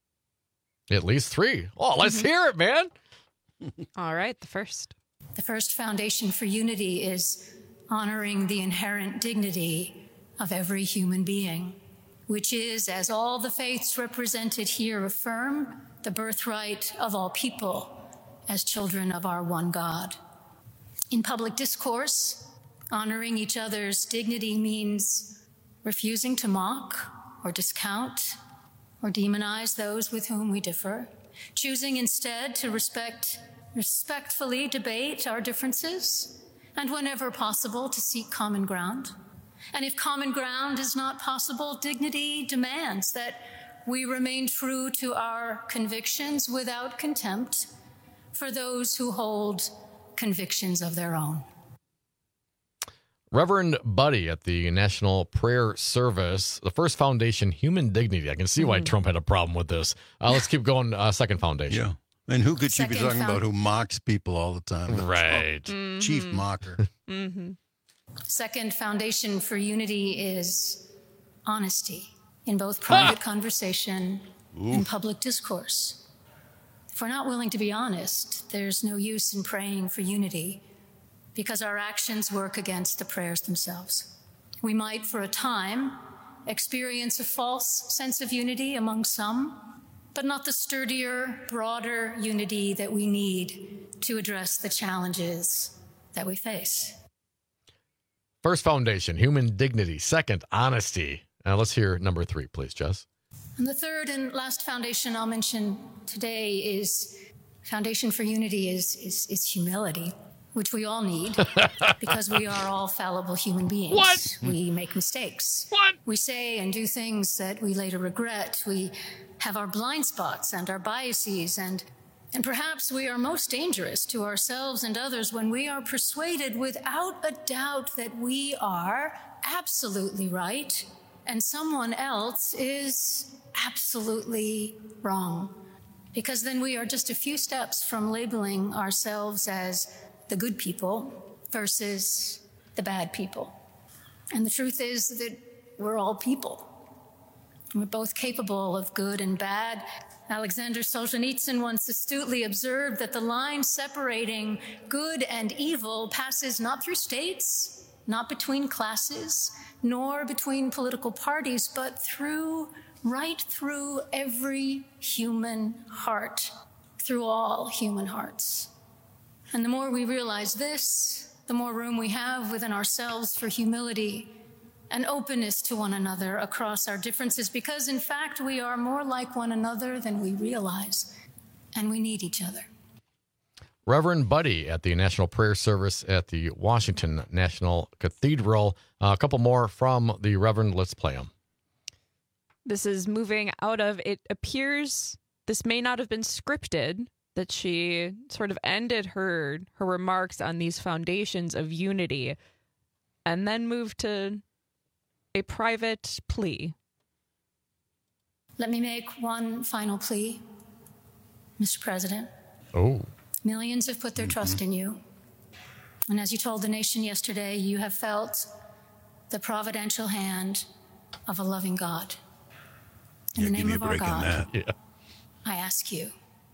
At least three. Oh, let's
Mm-hmm.
hear it, man.
All right, the first.
The first foundation for unity is honoring the inherent dignity of every human being, which is, as all the faiths represented here affirm, the birthright of all people as children of our one God. In public discourse, honoring each other's dignity means refusing to mock or discount or demonize those with whom we differ, choosing instead to respect, respectfully debate our differences, and whenever possible, to seek common ground. And if common ground is not possible, dignity demands that we remain true to our convictions without contempt for those who hold convictions of their own.
Reverend Buddy at the National Prayer Service, the First Foundation, Human Dignity. I can see why
Mm.
Trump had a problem with this. Uh, let's keep going. Uh, second Foundation.
Yeah. And who could she be
Second
talking
found-
about who mocks people all the time?
Right.
Oh, chief mocker.
Mm-hmm. Second foundation for unity is honesty in both private conversation and public discourse. If we're not willing to be honest, there's no use in praying for unity because our actions work against the prayers themselves. We might, for a time, experience a false sense of unity among some, but not the sturdier, broader unity that we need to address the challenges that we face.
First Foundation, Human Dignity. Second, Honesty. Now let's hear number three, please, Jess.
And the third and last foundation I'll mention today is Foundation for Unity is, is, is humility, which we all need because we are all fallible human beings.
What?
We make mistakes.
What?
We say and do things that we later regret. We have our blind spots and our biases, and and perhaps we are most dangerous to ourselves and others when we are persuaded without a doubt that we are absolutely right and someone else is absolutely wrong. Because then we are just a few steps from labeling ourselves as the good people versus the bad people. And the truth is that we're all people. We're both capable of good and bad. Alexander Solzhenitsyn once astutely observed that the line separating good and evil passes not through states, not between classes, nor between political parties, but through, right through every human heart, through all human hearts. And the more we realize this, the more room we have within ourselves for humility and openness to one another across our differences, because in fact we are more like one another than we realize, and we need each other.
Reverend Buddy at the National Prayer Service at the Washington National Cathedral. Uh, a couple more from the Reverend. Let's play them.
This is moving out of, it appears this may not have been scripted, that she sort of ended her her remarks on these foundations of unity and then moved to a private plea.
Let me make one final plea, Mister President.
Oh.
Millions have put their trust in you. And as you told the nation yesterday, you have felt the providential hand of a loving God. In
Yeah,
the
give
name
me a
of our
break on
God,
that.
Yeah.
I ask you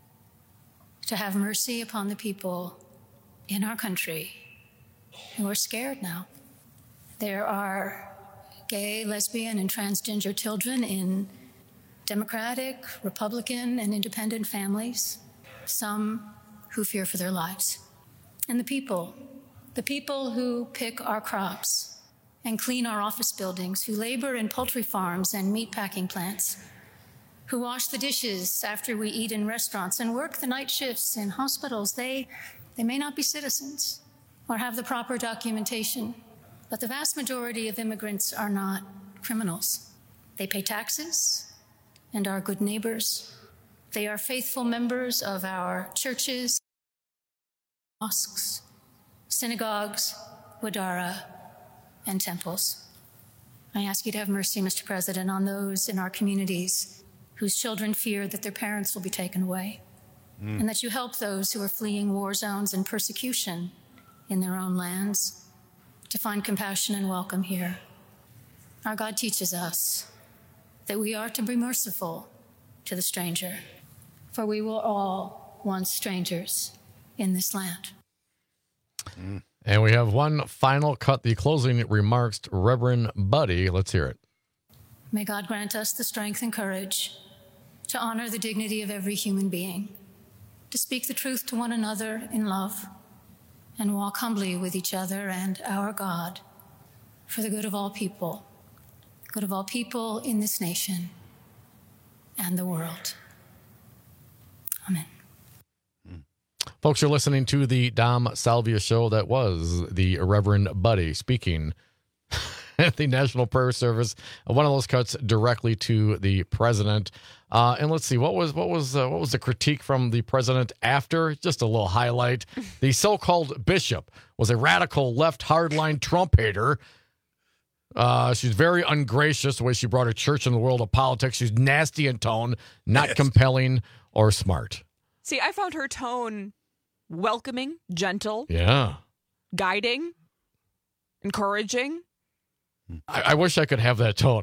to have mercy upon the people in our country who are scared now. There are gay, lesbian, and transgender children in Democratic, Republican, and independent families, some who fear for their lives. And the people, the people who pick our crops and clean our office buildings, who labor in poultry farms and meatpacking plants, who wash the dishes after we eat in restaurants and work the night shifts in hospitals, they, they may not be citizens or have the proper documentation, but the vast majority of immigrants are not criminals. They pay taxes and are good neighbors. They are faithful members of our churches, mosques, synagogues, wadara, and temples. I ask you to have mercy, Mister President, on those in our communities whose children fear that their parents will be taken away, mm. and that you help those who are fleeing war zones and persecution in their own lands to find compassion and welcome here. Our God teaches us that we are to be merciful to the stranger, for we were all once strangers in this land.
Mm. And we have one final cut, the closing remarks, Reverend Buddy. Let's hear it.
May God grant us the strength and courage to honor the dignity of every human being, to speak the truth to one another in love, and walk humbly with each other and our God for the good of all people, good of all people in this nation and the world. Amen.
Folks, you're listening to the Dom Salvia Show. That was the Reverend Buddy speaking at the National Prayer Service. One of those cuts directly to the president. Uh, and let's see, what was what was uh, what was the critique from the president after? Just a little highlight. The so-called bishop was a radical left hardline Trump hater. Uh, she's very ungracious the way she brought her church in the world of politics. She's nasty in tone, not
Yes.
compelling or smart.
See, I found her tone welcoming, gentle,
Yeah.
guiding, encouraging.
I, I wish I could have that tone.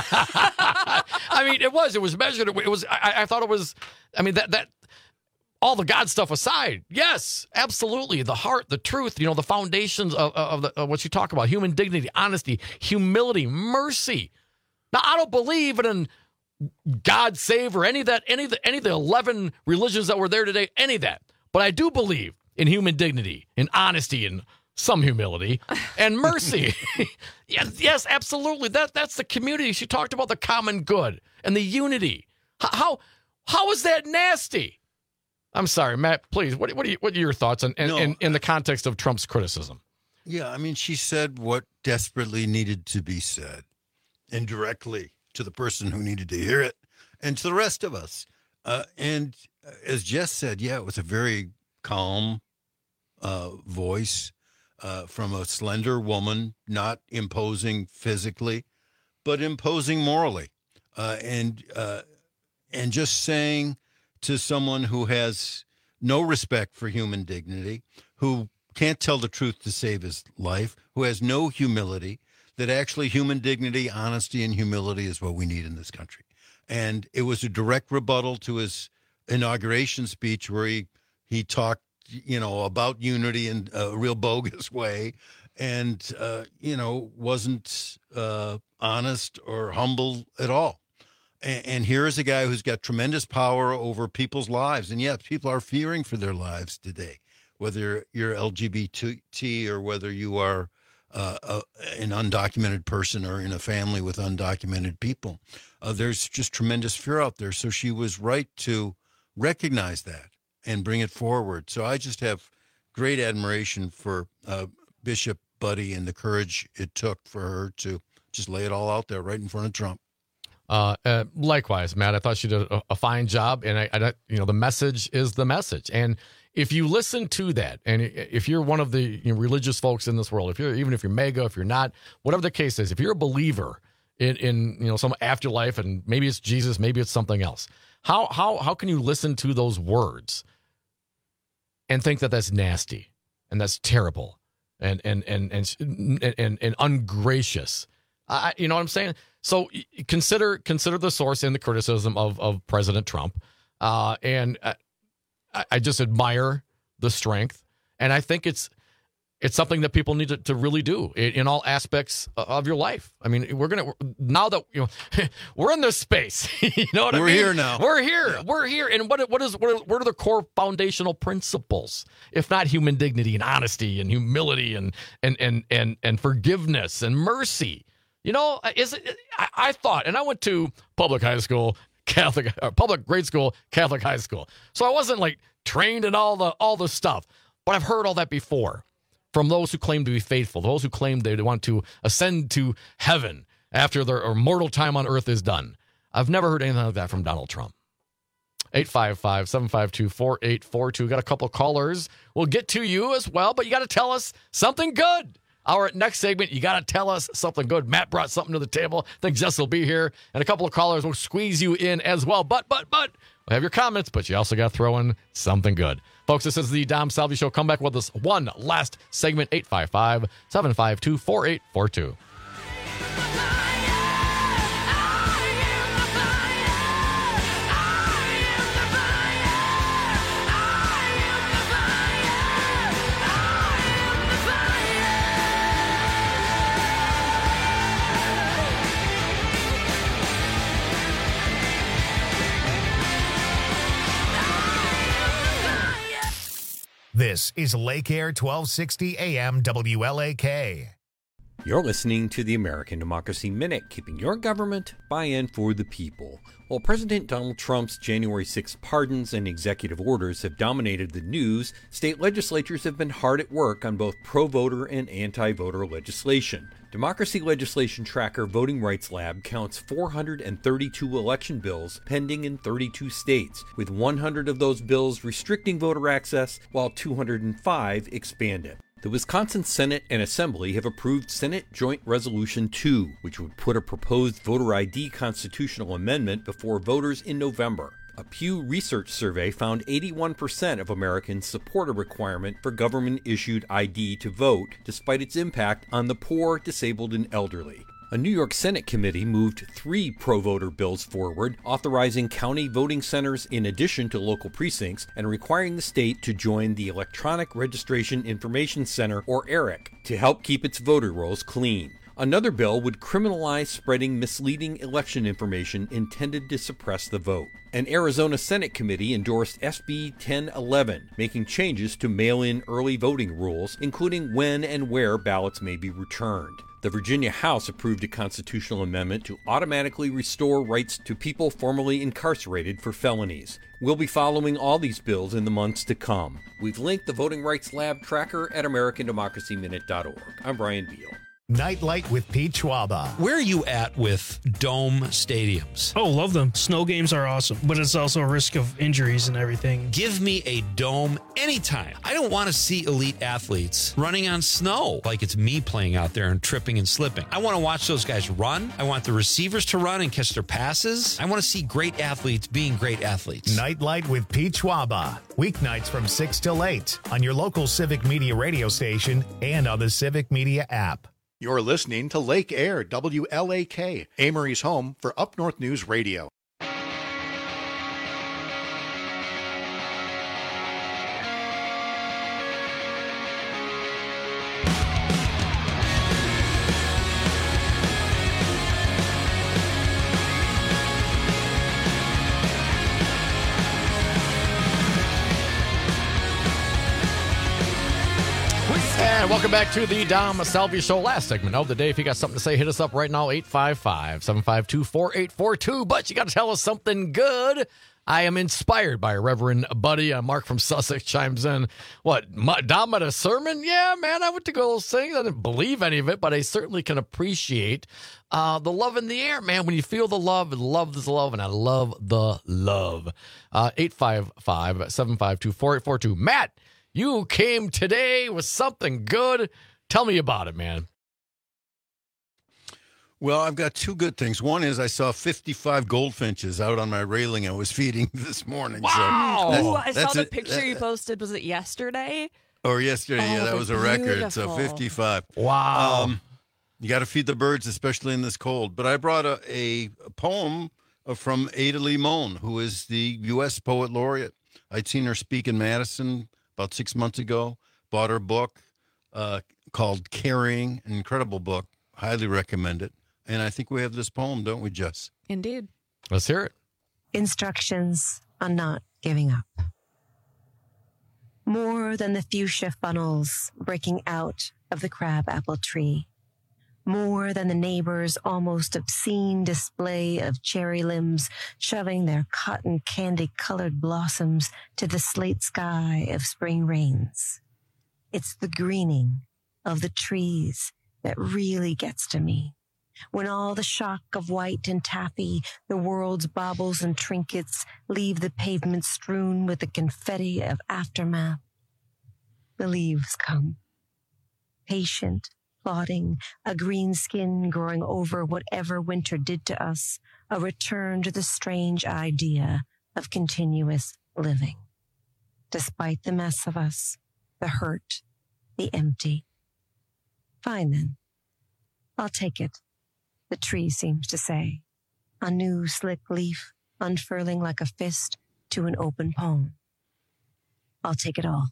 I mean, it was. It was measured. It was. I, I thought it was. I mean, that that all the God stuff aside, yes, absolutely. The heart, the truth. You know, the foundations of of, the, of what you talk about: human dignity, honesty, humility, mercy. Now, I don't believe in God save or any of that, any of the any of the eleven religions that were there today, any of that. But I do believe in human dignity, in honesty, and some humility and mercy. yes, yes, absolutely. That that's the community. She talked about the common good and the unity. How how, how is that nasty? I'm sorry, Matt. Please, what what are you, what are your thoughts on in,
No,
in, in the context of Trump's criticism?
Yeah, I mean, she said what desperately needed to be said, and directly to the person who needed to hear it, and to the rest of us. Uh, and as Jess said, yeah, it was a very calm uh, voice. Uh, from a slender woman, not imposing physically, but imposing morally, uh, and uh, and just saying to someone who has no respect for human dignity, who can't tell the truth to save his life, who has no humility, that actually human dignity, honesty, and humility is what we need in this country. And it was a direct rebuttal to his inauguration speech where he he talked, you know, about unity in a real bogus way, and, uh, you know, wasn't uh, honest or humble at all. And, and here is a guy who's got tremendous power over people's lives. And yes, people are fearing for their lives today, whether you're L G B T or whether you are uh, a, an undocumented person or in a family with undocumented people. Uh, there's just tremendous fear out there. So she was right to recognize that and bring it forward. So I just have great admiration for uh, Bishop Buddy and the courage it took for her to just lay it all out there right in front of Trump.
Uh, uh, likewise, Matt, I thought she did a, a fine job, and I, I, you know, the message is the message. And if you listen to that, and if you're one of the you know, religious folks in this world, if you're even if you're mega, if you're not, whatever the case is, if you're a believer in, in you know some afterlife, and maybe it's Jesus, maybe it's something else, how how how can you listen to those words and think that that's nasty and that's terrible and and and and and, and, and ungracious? I, you know what I'm saying? So consider consider the source in the criticism of of President Trump, uh, and I, I just admire the strength, and I think it's it's something that people need to, to really do in, in all aspects of your life. I mean, we're gonna now that you know we're in this space. You know what I mean?
We're here now.
We're here. Yeah. We're here. And what what is what are, what are the core foundational principles, if not human dignity and honesty and humility and and and and and forgiveness and mercy? You know, is it? I, I thought, and I went to public high school, Catholic, uh, public grade school, Catholic high school. So I wasn't like trained in all the all the stuff, but I've heard all that before from those who claim to be faithful, those who claim they want to ascend to heaven after their mortal time on earth is done. I've never heard anything like that from Donald Trump. eight five five, seven five two, four eight four two. Got a couple of callers. We'll get to you as well, but you got to tell us something good. Our next segment, you got to tell us something good. Matt brought something to the table. I think Jess will be here. And a couple of callers will squeeze you in as well. But, but, but, we'll have your comments, but you also got to throw in something good. Folks, this is the Dom Salvi Show. Come back with us one last segment, eight five five, seven five two, four eight four two.
This This is Lake Air twelve sixty A M W L A K.
You're listening to the American Democracy Minute, keeping your government by and for the people. While President Donald Trump's January sixth pardons and executive orders have dominated the news, state legislatures have been hard at work on both pro-voter and anti-voter legislation. Democracy Legislation Tracker Voting Rights Lab counts four hundred thirty-two election bills pending in thirty-two states, with one hundred of those bills restricting voter access, while two hundred five expand it. The Wisconsin Senate and Assembly have approved Senate Joint Resolution two, which would put a proposed voter I D constitutional amendment before voters in November. A Pew Research survey found eighty-one percent of Americans support a requirement for government-issued I D to vote, despite its impact on the poor, disabled, and elderly. A New York Senate committee moved three pro-voter bills forward, authorizing county voting centers in addition to local precincts and requiring the state to join the Electronic Registration Information Center, or ERIC, to help keep its voter rolls clean. Another bill would criminalize spreading misleading election information intended to suppress the vote. An Arizona Senate committee endorsed S B ten eleven, making changes to mail-in early voting rules, including when and where ballots may be returned. The Virginia House approved a constitutional amendment to automatically restore rights to people formerly incarcerated for felonies. We'll be following all these bills in the months to come. We've linked the Voting Rights Lab tracker at American Democracy Minute dot org. I'm Brian Beal.
Nightlight with Pete Schwaba.
Where are you at with dome stadiums?
Oh, love them. Snow games are awesome, but it's also a risk of injuries and everything.
Give me a dome anytime. I don't want to see elite athletes running on snow like it's me playing out there and tripping and slipping. I want to watch those guys run. I want the receivers to run and catch their passes. I want to see great athletes being great athletes.
Nightlight with Pete Schwaba. Weeknights from six till eight on your local Civic Media radio station and on the Civic Media app.
You're listening to Lake Air W L A K, Amory's home for Up North News Radio.
And welcome back to the Dom Salvia Show. Last segment of the day. If you got something to say, hit us up right now, eight five five, seven five two, four eight four two. But you got to tell us something good. I am inspired by a Reverend Buddy. Uh, Mark from Sussex chimes in. What, Dom at a sermon? Yeah, man, I went to go sing. I didn't believe any of it, but I certainly can appreciate uh, the love in the air, man. When you feel the love, and love is love, and I love the love. Uh, eight five five, seven five two, four eight four two. Matt, you came today with something good. Tell me about it, man.
Well, I've got two good things. One is I saw fifty-five goldfinches out on my railing I was feeding this morning.
Wow.
So
Ooh, I saw the
a,
picture
that,
you posted. Was it yesterday?
Or yesterday,
oh,
yeah, that was a record. So
beautiful.
fifty-five.
Wow.
Um, you got to feed the birds, especially in this cold. But I brought a, a, a poem from Ada Limon, who is the U S Poet Laureate. I'd seen her speak in Madison about six months ago. Bought her book uh, called Carrying, an incredible book. Highly recommend it. And I think we have this poem, don't we, Jess?
Indeed.
Let's hear it.
Instructions on not giving up. More than the fuchsia funnels breaking out of the crabapple tree. More than the neighbor's almost obscene display of cherry limbs shoving their cotton candy-colored blossoms to the slate sky of spring rains. It's the greening of the trees that really gets to me. When all the shock of white and taffy, the world's baubles and trinkets leave the pavement strewn with the confetti of aftermath, the leaves come. Patient, plodding, a green skin growing over whatever winter did to us, a return to the strange idea of continuous living. Despite the mess of us, the hurt, the empty. Fine then. I'll take it. The tree seems to say, a new slick leaf unfurling like a fist to an open palm. I'll take it all.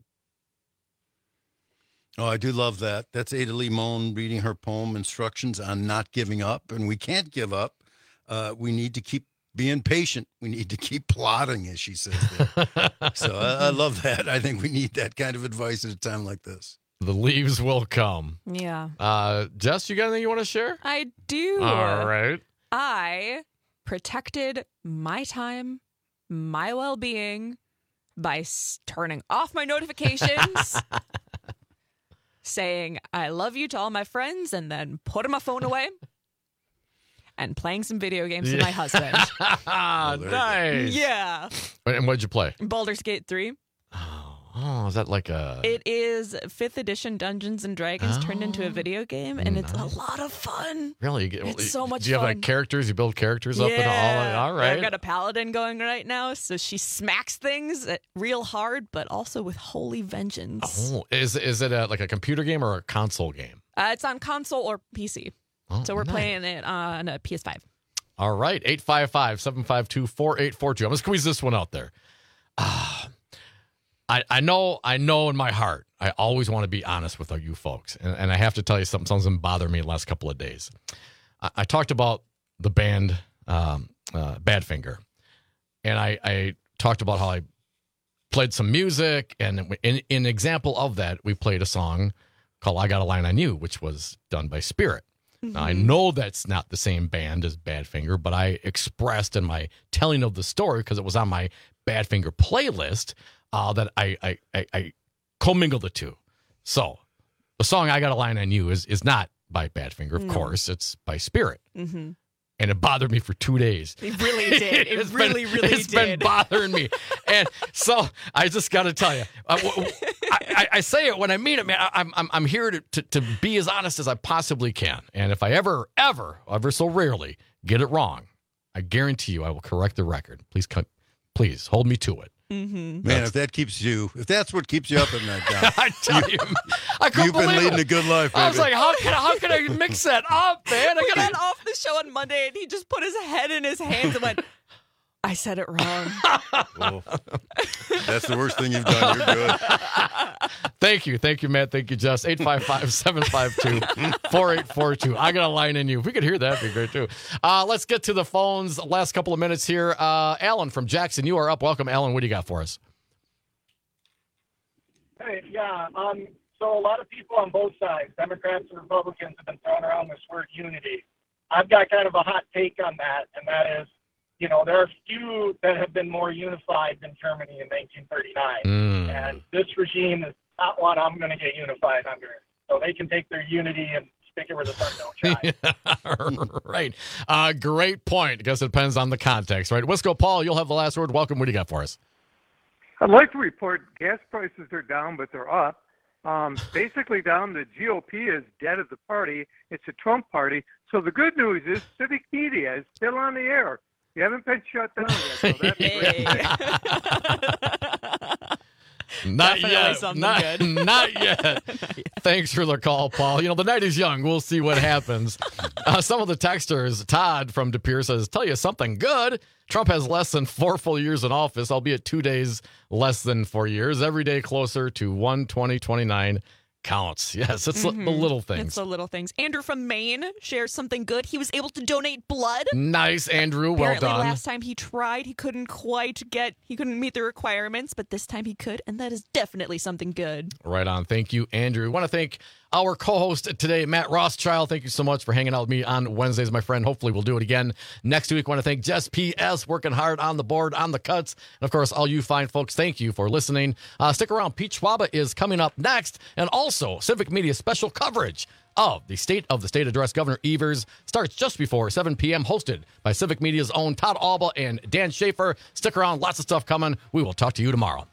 Oh, I do love that. That's Ada Limon reading her poem, Instructions on Not Giving Up. And we can't give up. Uh, we need to keep being patient. We need to keep plotting, as she says there. So I, I love that. I think we need that kind of advice at a time like this.
The leaves will come.
Yeah.
Uh, Jess, you got anything you want to share?
I do.
All right.
I protected my time, my well-being by s- turning off my notifications, saying I love you to all my friends, and then putting my phone away and playing some video games with my husband.
Nice.
Yeah.
And what'd you play?
Baldur's Gate three.
Oh, is that like a...
It is fifth edition Dungeons and Dragons turned into a video game, and it's a lot of fun.
Really?
It's so much
Do you have
fun.
like characters? You build characters up and all? All right.
I've got a paladin going right now, so she smacks things at real hard, but also with holy vengeance.
Oh, is is it a, like a computer game or a console game?
Uh, it's on console or P C.
Oh,
so we're
nice.
playing it on a P S five.
All right. eight five five, seven five two, four eight four two. I'm going to squeeze this one out there. Ah, I, I know I know in my heart, I always want to be honest with you folks. And, and I have to tell you something. Something's been bothering me the last couple of days. I, I talked about the band um, uh, Badfinger. And I, I talked about how I played some music. And in, in example of that, we played a song called I Got a Line on You, which was done by Spirit.
Mm-hmm.
Now, I know that's not the same band as Badfinger, but I expressed in my telling of the story, because it was on my Badfinger playlist, uh, that I, I, I, I commingle the two. So the song I Got a Line on You is, is not by Badfinger, of
No.
course. It's by Spirit.
Mm-hmm.
And it bothered me for two days.
It really did. It
It's
really,
been,
really
it's
did.
been bothering me. And so I just got to tell you, I, I, I say it when I mean it, man. I, I'm, I'm, I'm here to, to, to be as honest as I possibly can. And if I ever, ever, ever so rarely get it wrong, I guarantee you I will correct the record. Please, come, please hold me to it.
Mm-hmm.
Man, if that keeps you, if that's what keeps you up at night, Don,
I tell you, I couldn't
you've been
believe
leading
it.
a good life.
I was
baby.
like, how can, how can I mix that up, man? I
We
gotta,
got off the show on Monday, and he just put his head in his hands and went, I said it wrong.
Well, that's the worst thing you've done. You're good.
Thank you. Thank you, Matt. Thank you, Jess. eight five five, seven five two, four eight four two. I got a line in you. If we could hear that, that'd be great, too. Uh, let's get to the phones. Last couple of minutes here. Uh, Alan from Jackson, you are up. Welcome, Alan. What do you got for us?
Hey, yeah. Um, so a lot of people on both sides, Democrats and Republicans, have been throwing around this word unity. I've got kind of a hot take on that, and that is, you know, there are few that have been more unified than Germany in nineteen thirty-nine.
Mm.
And this regime is not one I'm going to get unified under. So they can take their unity and stick it where the sun don't shine.
Right. Uh, great point. I guess it depends on the context, right? Wisco Paul, you'll have the last word. Welcome. What do you got for us?
I'd like to report gas prices are down, but they're up. Um, basically down, the G O P is dead as a party. It's a Trump party. So the good news is civic media is still on the air. You haven't been shut down yet, so that's great.
Not
Definitely
yet.
something
Not,
good.
not yet. Thanks for the call, Paul. You know, the night is young. We'll see what happens. Uh, some of the texters, Todd from De Pere says, tell you something good. Trump has less than four full years in office, albeit two days less than four years. Every day closer to one twenty twenty-nine counts. Yes, it's
Mhm.
the little things.
It's the little things. Andrew from Maine shares something good. He was able to donate blood.
Nice, Andrew. Well
Apparently
done.
last time he tried, he couldn't quite get, he couldn't meet the requirements, but this time he could, and that is definitely something good.
Right on. Thank you, Andrew. I want to thank our co-host today, Matt Rothschild. Thank you so much for hanging out with me on Wednesdays, my friend. Hopefully we'll do it again next week. I want to thank Jess P S, working hard on the board, on the cuts. And, of course, all you fine folks, thank you for listening. Uh, stick around. Pete Schwaba is coming up next. And also, Civic Media special coverage of the State of the State Address. Governor Evers starts just before seven p.m., hosted by Civic Media's own Todd Alba and Dan Schaefer. Stick around. Lots of stuff coming. We will talk to you tomorrow.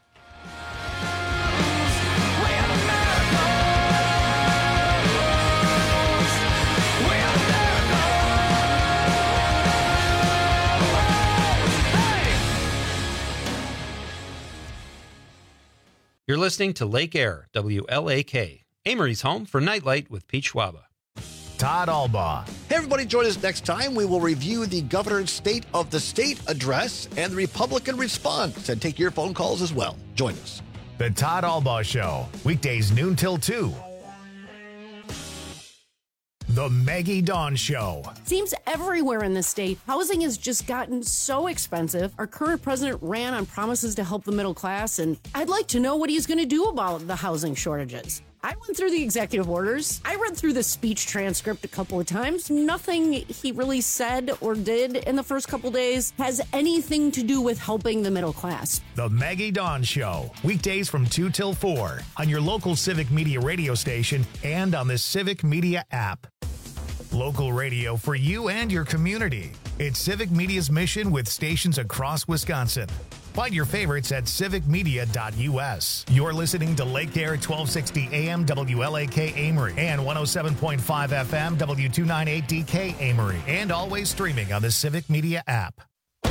You're listening to Lake Air, W L A K, Amory's home for Nightlight with Pete Schwaba.
Todd Alba.
Hey, everybody, join us next time. We will review the governor's State of the State address and the Republican response and take your phone calls as well. Join us.
The Todd Alba Show, weekdays noon till two. The The Maggie Dawn Show.
Seems everywhere in the state, housing has just gotten so expensive. Our current president ran on promises to help the middle class, and I'd like to know what he's going to do about the housing shortages. I went through the executive orders. I read through the speech transcript a couple of times. Nothing he really said or did in the first couple days has anything to do with helping the middle class.
The Maggie Dawn Show. Weekdays from two till four on your local Civic Media radio station and on the Civic Media app. Local radio for you and your community. It's Civic Media's mission with stations across Wisconsin. Find your favorites at civic media dot u s. You're listening to Lake Air twelve sixty A M W L A K Amory and one oh seven point five F M W two ninety-eight D K Amory, and always streaming on the Civic Media app.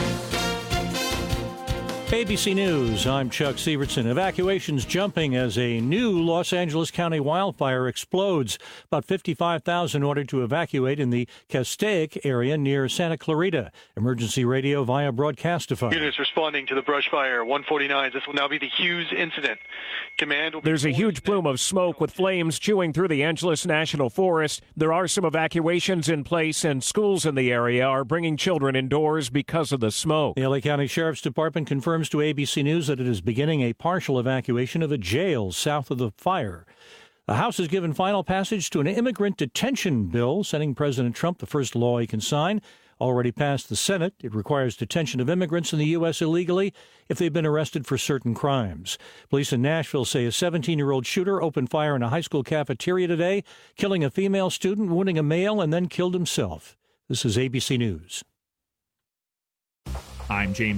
A B C News, I'm Chuck Sievertson. Evacuations jumping as a new Los Angeles County wildfire explodes. About fifty-five thousand ordered to evacuate in the Castaic area near Santa Clarita. Emergency radio via Broadcastify.
Units responding to the brush fire. one forty-nine. This will now be the Hughes incident. Command will be
There's a huge plume of smoke with flames chewing through the Angeles National Forest. There are some evacuations in place, and schools in the area are bringing children indoors because of the smoke.
The L A County Sheriff's Department confirms to A B C News that it is beginning a partial evacuation of a jail south of the fire. The House has given final passage to an immigrant detention bill, sending President Trump the first law he can sign. Already passed the Senate, it requires detention of immigrants in the U S illegally if they've been arrested for certain crimes. Police in Nashville say a seventeen-year-old shooter opened fire in a high school cafeteria today, killing a female student, wounding a male, and then killed himself. This is A B C News.
I'm James